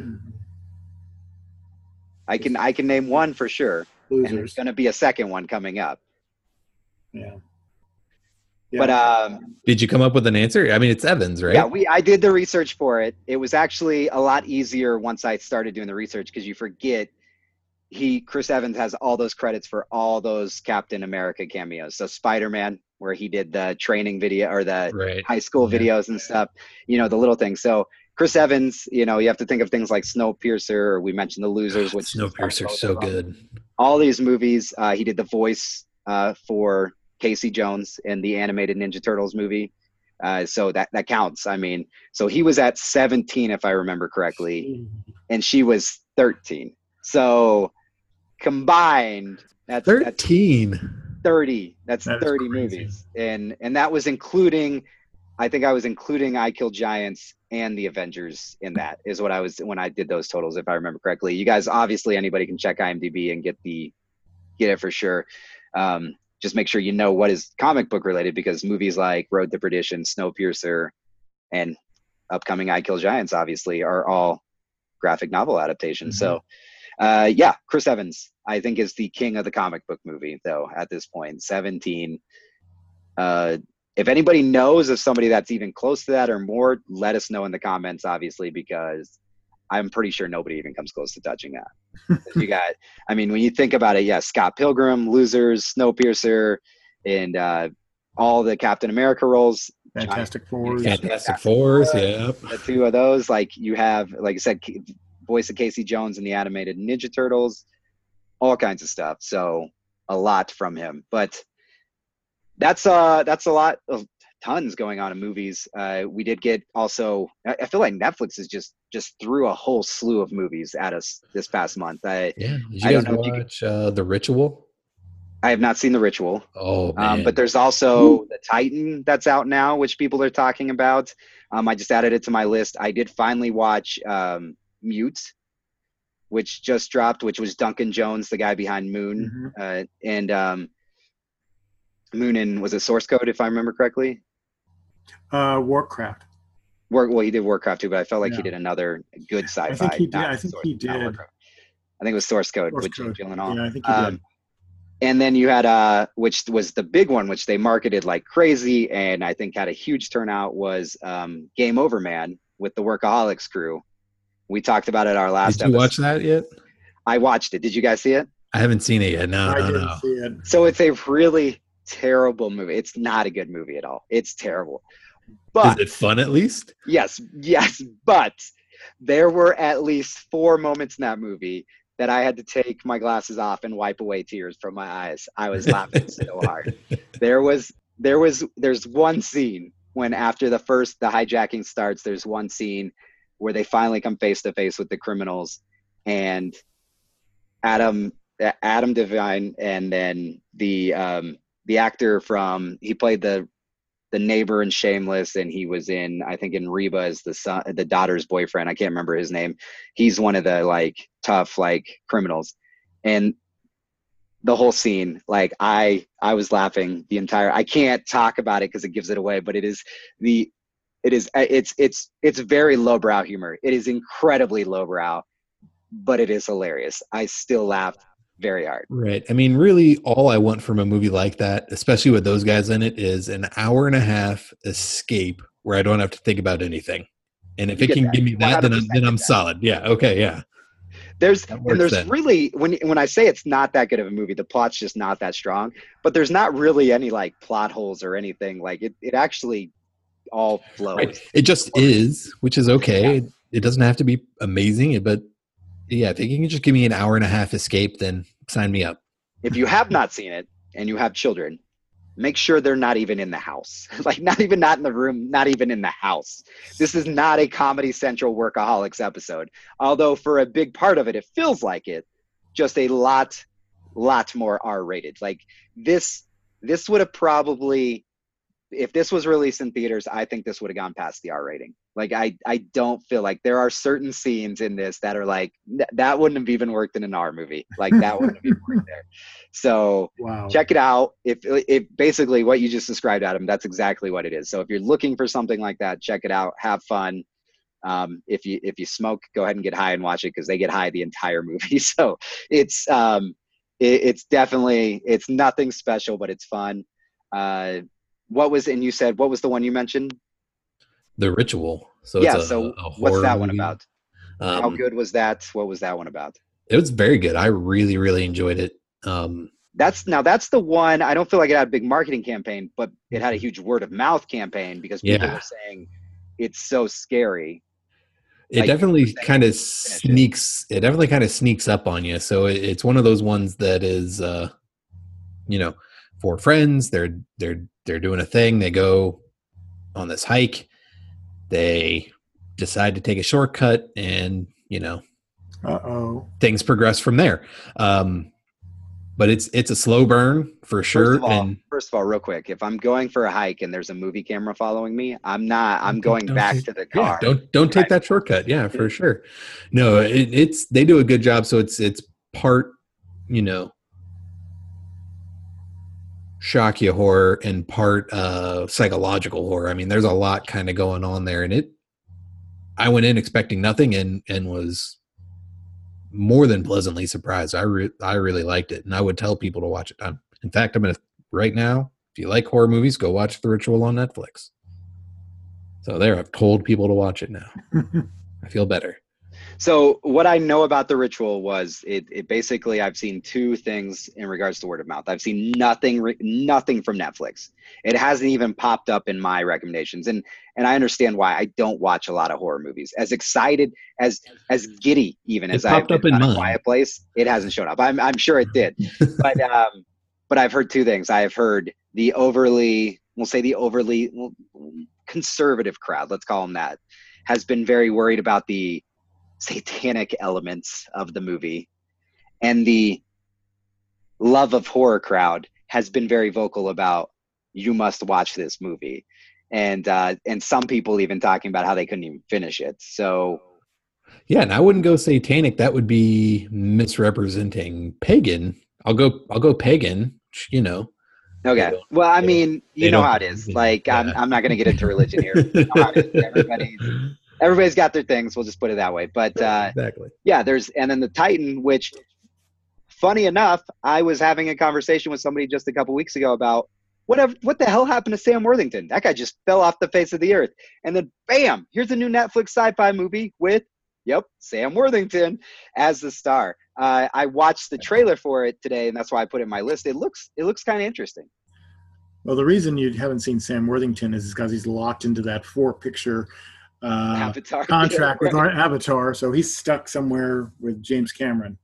I can I can name one for sure, and there's Losers. going to be a second one coming up. Yeah. But um, Did you come up with an answer? I mean, it's Evans, right? yeah, we I did the research for it. It was actually a lot easier once I started doing the research, because you forget he Chris Evans has all those credits for all those Captain America cameos. So Spider-Man, where he did the training video or the Right. high school Yeah. videos and stuff, you know, the little things. So Chris Evans, you know, you have to think of things like Snowpiercer, or we mentioned The Losers, which Snowpiercer's so good. all these movies. Uh, he did the voice uh, for Casey Jones in the animated Ninja Turtles movie. Uh, so that, that counts. I mean, so he was at seventeen, if I remember correctly, and she was thirteen. So combined, that's, that's Thirteen. thirty. That's That is thirty crazy. movies. And, and that was including, I think I was including I Kill Giants and the Avengers in that, is what I was, when I did those totals, if I remember correctly. You guys, obviously anybody can check IMDb and get the, get it for sure. Um, just make sure you know what is comic book related, because movies like Road to Perdition, Snowpiercer, and upcoming I Kill Giants, obviously, are all graphic novel adaptations. So, uh, yeah, Chris Evans, I think, is the king of the comic book movie, though, at this point. seventeen. Uh, if anybody knows of somebody that's even close to that or more, let us know in the comments, obviously, because I'm pretty sure nobody even comes close to touching that. You got, I mean, when you think about it, yeah, Scott Pilgrim, Losers, Snowpiercer, and uh, all the Captain America roles. Fantastic Four. Fantastic Fours, yeah. The two of those, like you have, like I said, K- voice of Casey Jones in the animated Ninja Turtles, all kinds of stuff. So a lot from him, but that's uh that's a lot of tons going on in movies. Uh, we did get also. I, I feel like Netflix is just just threw a whole slew of movies at us this past month. I Yeah. Did you I guys don't know if you could, watch uh, The Ritual? I have not seen The Ritual. Oh man. Um, but there's also The Titan that's out now, which people are talking about. Um, I just added it to my list. I did finally watch um, Mute, which just dropped, which was Duncan Jones, the guy behind Moon, Mhm. uh, and um, Moon and was it Source Code, if I remember correctly? Uh, Warcraft. Work, well, he did Warcraft too, but I felt like Yeah. he did another good sci-fi. I think he did. not I think Source- he not did. Warcraft. I think it was Source Code Source with Jake Code. Gyllenhaal. Yeah, I think he Um, did. And then you had uh which was the big one, which they marketed like crazy, and I think had a huge turnout, was um, Game Over Man with the Workaholics crew. We talked about it our last Did you episode. watch that yet? I watched it. Did you guys see it? I haven't seen it yet. No, I no, didn't no. see it. So it's a really terrible movie. It's not a good movie at all. It's terrible. But Is it fun at least? yes, yes, but there were at least four moments in that movie that I had to take my glasses off and wipe away tears from my eyes. I was laughing so hard. There was, there was, there's one scene when after the first, the hijacking starts, there's one scene where they finally come face to face with the criminals, and Adam, Adam Devine, and then the, um, the actor from, he played the, the neighbor in Shameless, and he was in, I think in Reba as the son, the daughter's boyfriend. I can't remember his name. He's one of the like tough like criminals, and the whole scene, like I, I was laughing the entire. I can't talk about it because it gives it away, but it is the, it is, it's, it's, it's very lowbrow humor. It is incredibly lowbrow, but it is hilarious. I still laughed very hard. Right. I mean, really, all I want from a movie like that, especially with those guys in it, is an hour and a half escape where I don't have to think about anything. And if You it get can that. give me that, then I'm, then I'm get that. solid. Yeah. Okay. Yeah. There's That and works there's then. really when when I say it's not that good of a movie, the plot's just not that strong. But there's not really any like plot holes or anything. Like it, it actually all flows. Right. It just is, which is okay. It, it doesn't have to be amazing, but yeah, if you can just give me an hour and a half escape, then sign me up. If you have not seen it and you have children, make sure they're not even in the house. Like not even not in the room, not even in the house. This is not a Comedy Central Workaholics episode. Although for a big part of it, it feels like it. Just a lot, lot more R-rated. Like this, this would have probably, if this was released in theaters, I think this would have gone past the R rating. Like I, I don't feel like there are certain scenes in this that are like th- that wouldn't have even worked in an R movie. Like that wouldn't have even worked there. So Wow. check it out. If if basically what you just described, Adam, that's exactly what it is. So if you're looking for something like that, check it out. Have fun. Um, if you if you smoke, go ahead and get high and watch it because they get high the entire movie. So it's um, it, it's definitely it's nothing special, but it's fun. Uh, what was and you said what was the one you mentioned? The Ritual. So Yeah. it's a, So a horror what's that one movie. about? Um, How good was that? What was that one about? It was very good. I really, really enjoyed it. Um, That's now that's the one. I don't feel like it had a big marketing campaign, but it had a huge word of mouth campaign because people Yeah. were saying it's so scary. it Like, definitely saying kind of it. sneaks. It definitely kind of sneaks up on you. So it, it's one of those ones that is, uh, you know, for friends. They're they're they're doing a thing. They go on this hike. They decide to take a shortcut, and you know, Uh-oh. things progress from there. Um, but it's it's a slow burn for sure. First of all, and first of all, real quick, if I'm going for a hike and there's a movie camera following me, I'm not. I'm Don't- going don't back take- to the yeah, car. don't don't take that shortcut. Yeah, for sure. No, it, it's they do a good job. So it's it's part, you know, shock you horror and part uh psychological horror. I mean, there's a lot kind of going on there, and it. I went in expecting nothing and and was more than pleasantly surprised. I re- I really liked it, and I would tell people to watch it. I'm, in fact, I'm gonna right now. If you like horror movies, go watch The Ritual on Netflix. So there, I've told people to watch it now. I feel better. So what I know about The Ritual was it, it basically I've seen two things in regards to word of mouth. I've seen nothing re- nothing from Netflix. It hasn't even popped up in my recommendations, and and I understand why. I don't watch a lot of horror movies. As excited as as giddy even It as I've popped up been in on A mine. Quiet Place, it hasn't shown up. I'm I'm sure it did, but um, but I've heard two things. I have heard the overly we'll say the overly conservative crowd, let's call them that, has been very worried about the satanic elements of the movie, and the love of horror crowd has been very vocal about, you must watch this movie. And uh, and some people even talking about how they couldn't even finish it. So yeah, and I wouldn't go satanic. That would be misrepresenting pagan. I'll go I'll go pagan, you know. Okay. Well, I mean, you know don't- how it is. Like, yeah. I'm I'm not going to get into religion here. You know how it is. Everybody's, everybody's got their things. We'll just put it that way. But uh, Exactly. yeah, there's, and then the Titan, which, funny enough, I was having a conversation with somebody just a couple weeks ago about whatever, what the hell happened to Sam Worthington? That guy just fell off the face of the earth. And then, bam, here's a new Netflix sci-fi movie with, yep, Sam Worthington as the star. Uh, I watched the trailer for it today, and that's why I put it in my list. It looks, it looks kind of interesting. Well, the reason you haven't seen Sam Worthington is because he's locked into that four-picture uh, Avatar. contract Yeah, with right. Avatar, so he's stuck somewhere with James Cameron.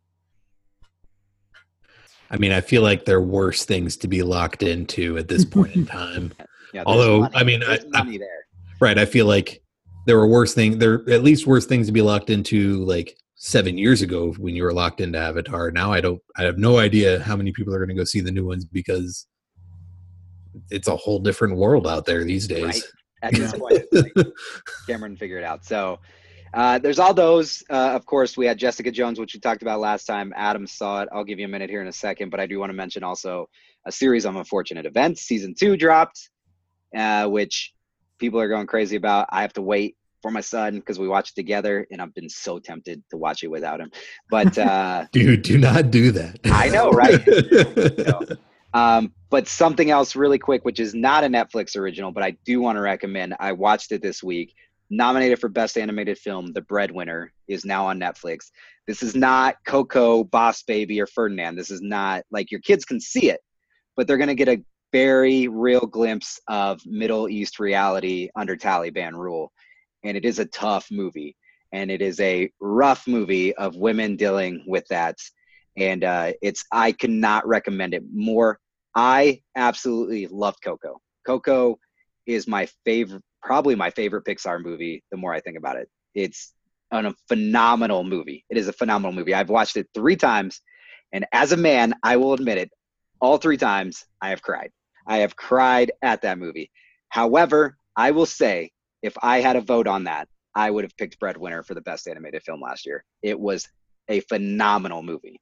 I mean, I feel like there are worse things to be locked into at this point in time. Yeah, there's Although, money. I mean, there's I- I- money there. Right. I feel like there were worse things. There are at least worse things to be locked into like seven years ago when you were locked into Avatar. Now I don't. I have no idea how many people are going to go see the new ones because it's a whole different world out there these days. Right. At this point, it's like Cameron figured it out. So uh, there's all those. Uh, of course, we had Jessica Jones, which we talked about last time. Adam saw it. I'll give you a minute here in a second, but I do want to mention also a series of unfortunate events. Season two dropped, uh, which people are going crazy about. I have to wait for my son because we watched it together, and I've been so tempted to watch it without him. But uh, Dude, do not do that. I know, right? So, um, but something else really quick, which is not a Netflix original, but I do want to recommend. I watched it this week. Nominated for Best Animated Film, The Breadwinner is now on Netflix. This is not Coco, Boss Baby, or Ferdinand. This is not, like, your kids can see it, but they're going to get a very real glimpse of Middle East reality under Taliban rule. And it is a tough movie. And it is a rough movie of women dealing with that. And uh, it's, I cannot recommend it more. I absolutely loved Coco. Coco is my favorite, probably my favorite Pixar movie the more I think about it. It's an, a phenomenal movie. It is a phenomenal movie. I've watched it three times. And as a man, I will admit it, all three times I have cried. I have cried at that movie. However, I will say, if I had a vote on that, I would have picked Breadwinner for the best animated film last year. It was a phenomenal movie.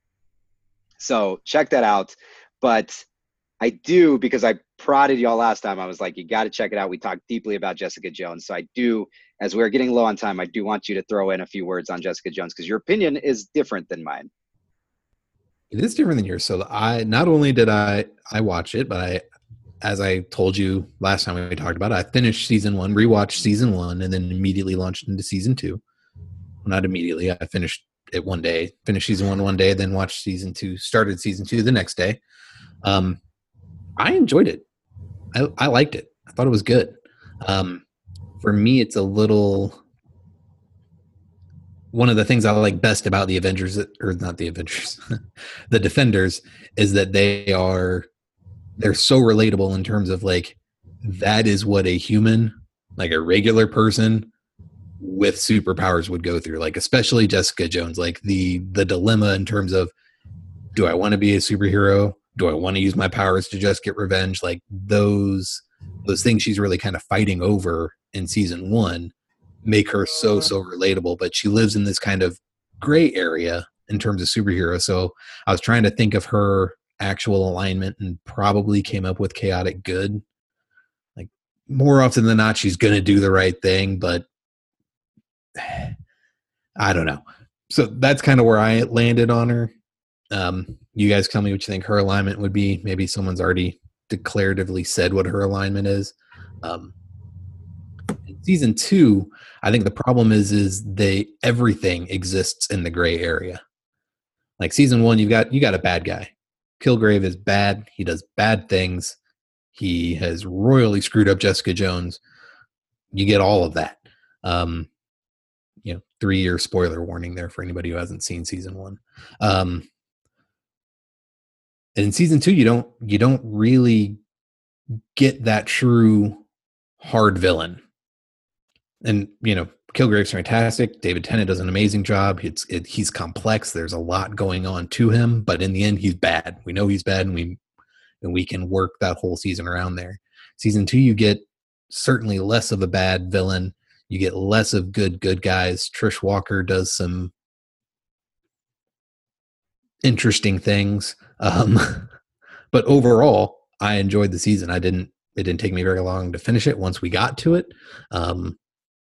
So check that out. But I do, because I prodded y'all last time, I was like, you got to check it out. We talked deeply about Jessica Jones. So I do, as we're getting low on time, I do want you to throw in a few words on Jessica Jones, because your opinion is different than mine. It is different than yours. So I not only did I I watch it, but I, as I told you last time we talked about it, I finished season one, rewatched season one, and then immediately launched into season two. Well, not immediately. I finished it one day, finished season one one day, then watched season two, started season two the next day. Um, I enjoyed it. I, I liked it. I thought it was good. Um, for me, it's a little... One of the things I like best about the Avengers, or not the Avengers, the Defenders, is that they are, they're so relatable in terms of like, that is what a human, like a regular person with superpowers would go through. Like, especially Jessica Jones, like the, the dilemma in terms of, do I want to be a superhero? Do I want to use my powers to just get revenge? Like those, those things she's really kind of fighting over in season one make her so, so relatable, but she lives in this kind of gray area in terms of superhero. So I was trying to think of her actual alignment and probably came up with chaotic good. Like more often than not, she's going to do the right thing, but I don't know. So that's kind of where I landed on her. Um, you guys tell me what you think her alignment would be. Maybe someone's already declaratively said what her alignment is. Um, in season two, I think the problem is, is they, everything exists in the gray area. Like season one, you got, you got a bad guy. Kilgrave is bad. He does bad things. He has royally screwed up Jessica Jones. You get all of that. Um, you know, three year spoiler warning there for anybody who hasn't seen season one. Um, and in season two, you don't, you don't really get that true hard villain. And, you know, Kilgrave's fantastic. David Tennant does an amazing job. It's it, he's complex. There's a lot going on to him, but in the end, he's bad. We know he's bad, and we and we can work that whole season around there. Season two, you get certainly less of a bad villain. You get less of good good guys. Trish Walker does some interesting things, um, but overall, I enjoyed the season. I didn't. It didn't take me very long to finish it. Once we got to it. Um,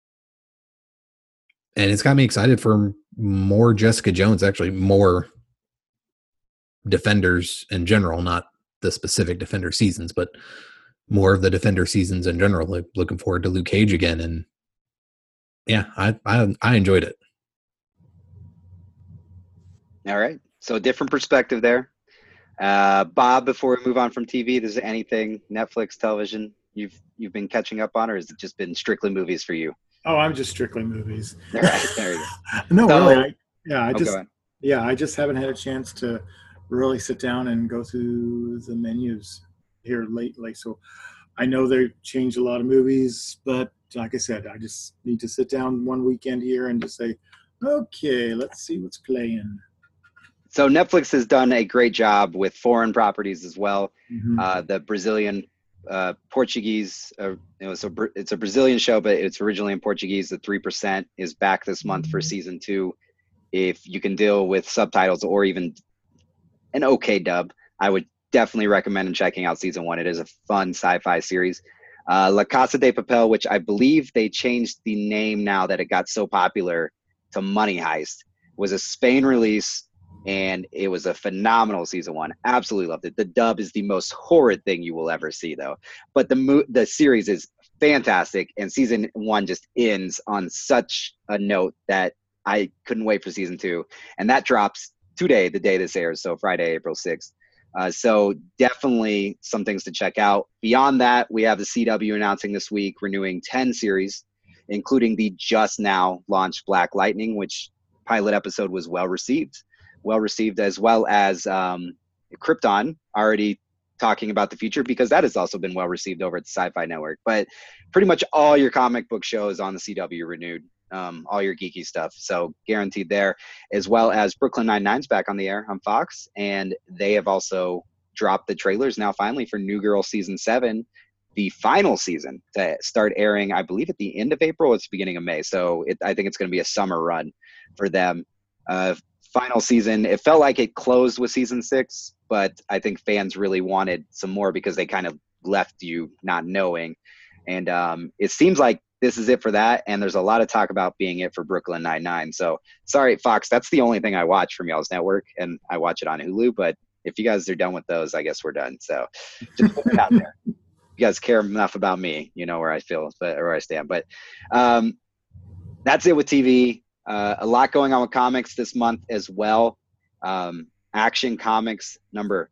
And it's got me excited for more Jessica Jones, actually more Defenders in general, not the specific Defender seasons, but more of the Defender seasons in general. Like, looking forward to Luke Cage again. And yeah, I, I, I enjoyed it. All right. So a different perspective there. Uh, Bob, before we move on from T V, is there anything Netflix, television you've, you've been catching up on, or has it just been strictly movies for you? Oh, I'm just strictly movies. All right, there you go. no, So- really. I, yeah, I Oh, just go ahead. yeah, I just haven't had a chance to really sit down and go through the menus here lately. So I know they changed a lot of movies, but like I said, I just need to sit down one weekend here and just say, okay, let's see what's playing. So Netflix has done a great job with foreign properties as well. Mhm. Uh, the Brazilian, uh, Portuguese, uh, it was a, Bra- it's a Brazilian show, but it's originally in Portuguese. The three percent is back this month for season two. If you can deal with subtitles or even an okay dub, I would definitely recommend checking out season one. It is a fun sci-fi series. Uh, La Casa de Papel, which I believe they changed the name now that it got so popular to Money Heist, was a Spain release. And it was a phenomenal season one. Absolutely loved it. The dub is the most horrid thing you will ever see, though. But the mo- the series is fantastic, and season one just ends on such a note that I couldn't wait for season two. And that drops today, the day this airs, so Friday, April sixth. Uh, so definitely some things to check out. Beyond that, we have the C W announcing this week, renewing ten series, including the just now launched Black Lightning, which pilot episode was well received. well received, as well as um, Krypton, already talking about the future, because that has also been well received over at the Sci-Fi Network. But pretty much all your comic book shows on the C W renewed, um, all your geeky stuff. So guaranteed there, as well as Brooklyn Nine-Nine's back on the air on Fox. And they have also dropped the trailers now finally for New Girl Season seven, the final season, to start airing, I believe, at the end of April. It's the beginning of May. So it, I think it's going to be a summer run for them. Uh, final season, it felt like it closed with season six, but I think fans really wanted some more because they kind of left you not knowing. And um, it seems like this is it for that. And there's a lot of talk about being it for Brooklyn Nine-Nine. So sorry, Fox, that's the only thing I watch from y'all's network, and I watch it on Hulu. But if you guys are done with those, I guess we're done. So just put it out there. You guys care enough about me, you know where I feel, but or where I stand. But um, that's it with T V. Uh, a lot going on with comics this month as well. Um, Action Comics number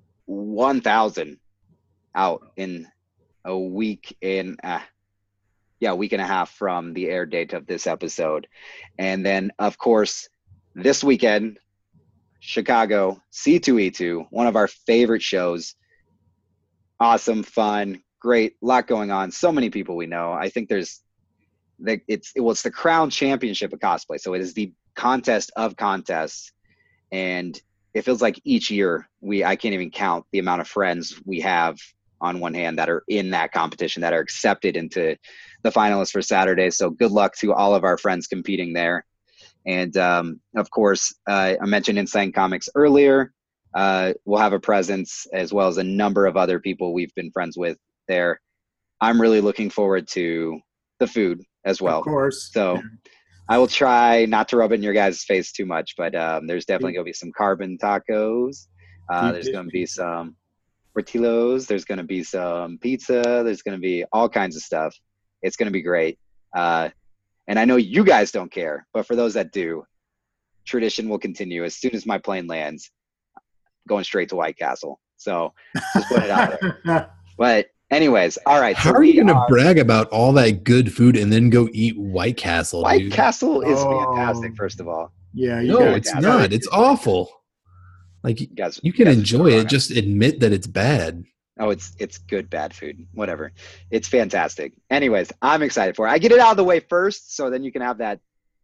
one thousand out in a week in, uh, yeah, a week and a half from the air date of this episode. And then, of course, this weekend, Chicago, C two E two, one of our favorite shows. Awesome, fun, great, lot going on. So many people we know. I think there's The, it's it, well, it's the Crown Championship of cosplay, so it is the contest of contests, and it feels like each year we I can't even count the amount of friends we have on one hand that are in that competition, that are accepted into the finalists for Saturday. So good luck to all of our friends competing there. And um, of course, uh, I mentioned Insane Comics earlier. Uh, we'll have a presence, as well as a number of other people we've been friends with there. I'm really looking forward to the food as well. Of course. So I will try not to rub it in your guys' face too much, but um, there's definitely going to be some carbon tacos. Uh, Deep there's dish going to be pizza. some Portillos. There's going to be some pizza. There's going to be all kinds of stuff. It's going to be great. Uh, and I know you guys don't care, but for those that do, tradition will continue. As soon as my plane lands, going straight to White Castle. So just put it out there. But anyways, all right. How so are you we going to brag about all that good food and then go eat White Castle? White dude? Castle is Oh. fantastic, first of all. Yeah, you No, gotta- it's Yeah, not. It's awful. Like You guys, you can guys are enjoy wrong. it. Just admit that it's bad. Oh, it's it's good bad food, whatever. It's fantastic. Anyways, I'm excited for it. I get it out of the way first, so then you can have that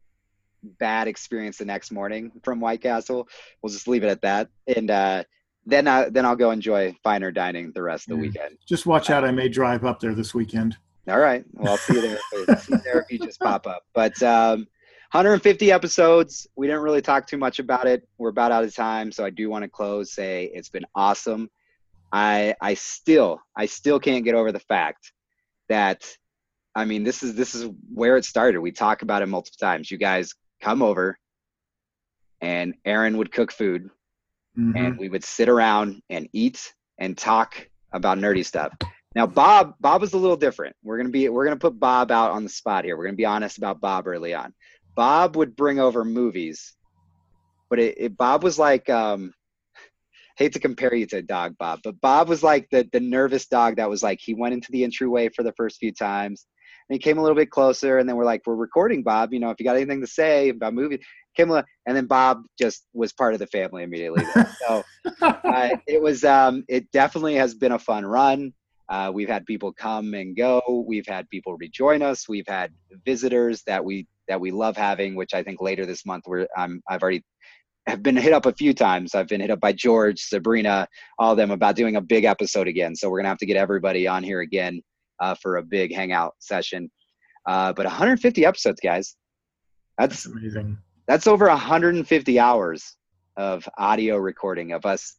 bad experience the next morning from White Castle. We'll just leave it at that, and uh, then I, then I'll go enjoy finer dining the rest of the Yeah. weekend. Just watch out. I may drive up there this weekend. All right. Well, I'll see you there. If, see you there if you just pop up. But um, one hundred fifty episodes. We didn't really talk too much about it. We're about out of time, so I do want to close. Say it's been awesome. I I still I still can't get over the fact that, I mean, this is this is where it started. We talk about it multiple times. You guys come over, and Aaron would cook food, Mhm. and we would sit around and eat and talk about nerdy stuff. Now, Bob Bob was a little different. We're gonna be we're gonna put Bob out on the spot here. We're gonna be honest about Bob early on. Bob would bring over movies, but it, it Bob was like. Um, hate to compare you to a dog, Bob, but Bob was like the the nervous dog that was like, he went into the entryway for the first few times, and he came a little bit closer, and then we're like, we're recording, Bob, you know, if you got anything to say about movie, came a, and then Bob just was part of the family immediately. So uh, it was, um, it definitely has been a fun run. Uh, we've had people come and go. We've had people rejoin us. We've had visitors that we that we love having, which I think later this month we're I'm I've already have been hit up a few times. I've been hit up by George, Sabrina, all of them about doing a big episode again. So we're going to have to get everybody on here again uh, for a big hangout session. Uh, but one hundred fifty episodes, guys. That's, That's amazing. that's over one hundred fifty hours of audio recording of us,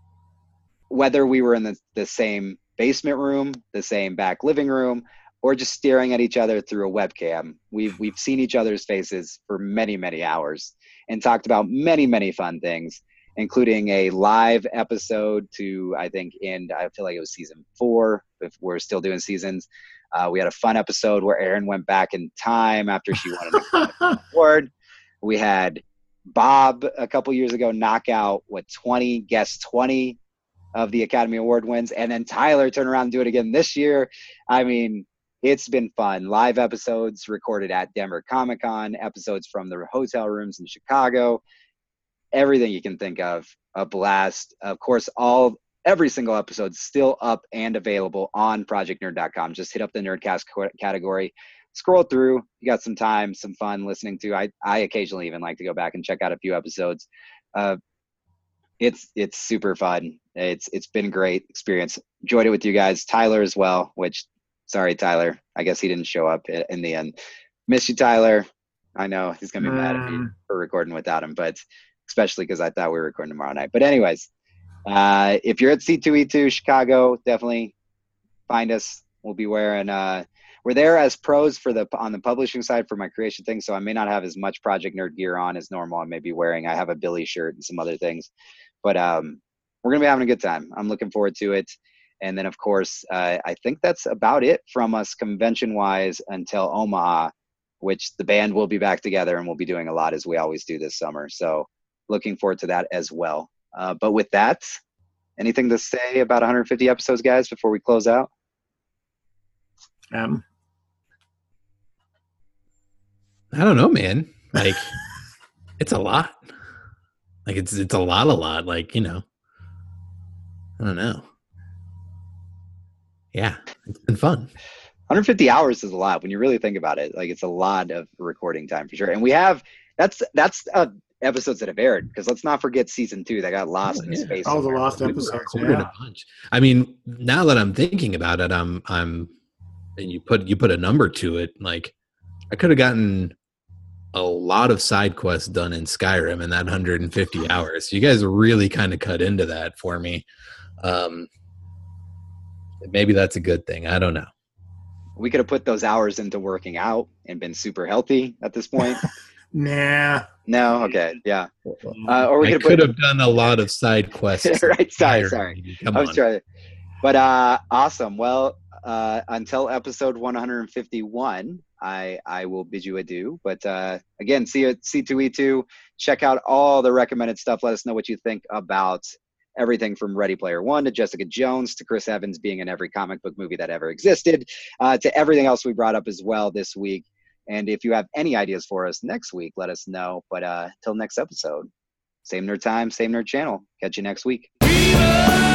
whether we were in the, the same basement room, the same back living room, or just staring at each other through a webcam. We've, we've seen each other's faces for many, many hours and talked about many, many fun things, including a live episode to, I think, end, I feel like it was season four, if we're still doing seasons. Uh, we had a fun episode where Erin went back in time after she won an award. We had Bob a couple years ago knock out, what, twenty, guess twenty of the Academy Award wins. And then Tyler turn around and do it again this year. I mean, it's been fun. Live episodes recorded at Denver Comic Con, episodes from the hotel rooms in Chicago, everything you can think of, a blast. Of course, all every single episode still up and available on project nerd dot com. Just hit up the Nerdcast category, scroll through. You got some time, some fun listening to. I, I occasionally even like to go back and check out a few episodes. Uh, it's it's super fun. It's it's been a great experience. Enjoyed it with you guys. Tyler as well, which, sorry, Tyler. I guess he didn't show up in the end. Miss you, Tyler. I know he's going to be mad at me for recording without him, but especially because I thought we were recording tomorrow night. But anyways, uh, if you're at C two E two Chicago, definitely find us. We'll be wearing uh, – we're there as pros for the on the publishing side for my creation thing, so I may not have as much Project Nerd gear on as normal. I may be wearing – I have a Billy shirt and some other things. But um, we're going to be having a good time. I'm looking forward to it. And then, of course, uh, I think that's about it from us convention-wise until Omaha, which the band will be back together and we'll be doing a lot as we always do this summer. So looking forward to that as well. Uh, but with that, anything to say about one hundred fifty episodes, guys, before we close out? Um, I don't know, man. Like, it's a lot. Like, it's it's a lot, a lot. Like, you know, I don't know. Yeah, it's been fun. one hundred fifty hours is a lot when you really think about it. Like, it's a lot of recording time for sure. And we have that's that's uh, episodes that have aired, because let's not forget season two that got lost Oh, in yeah. space. all the somewhere. lost We've episodes. recorded Yeah. a bunch. I mean, now that I'm thinking about it, I'm I'm and you put you put a number to it. Like, I could have gotten a lot of side quests done in Skyrim in that one hundred fifty hours. You guys really kind of cut into that for me. Um, maybe that's a good thing. I don't know. We could have put those hours into working out and been super healthy at this point. Nah. No, okay, yeah. Uh, or we I could could put have done a lot of side quests. right. Sorry, prior, sorry. maybe. Come I was on. trying. But uh, awesome. Well, uh, until episode one hundred fifty-one, I I will bid you adieu. But uh, again, see you at C two E two. Check out all the recommended stuff. Let us know what you think about everything from Ready Player One to Jessica Jones to Chris Evans being in every comic book movie that ever existed, uh, to everything else we brought up as well this week. And if you have any ideas for us next week, let us know. But uh, till next episode, same nerd time, same nerd channel. Catch you next week. Viva!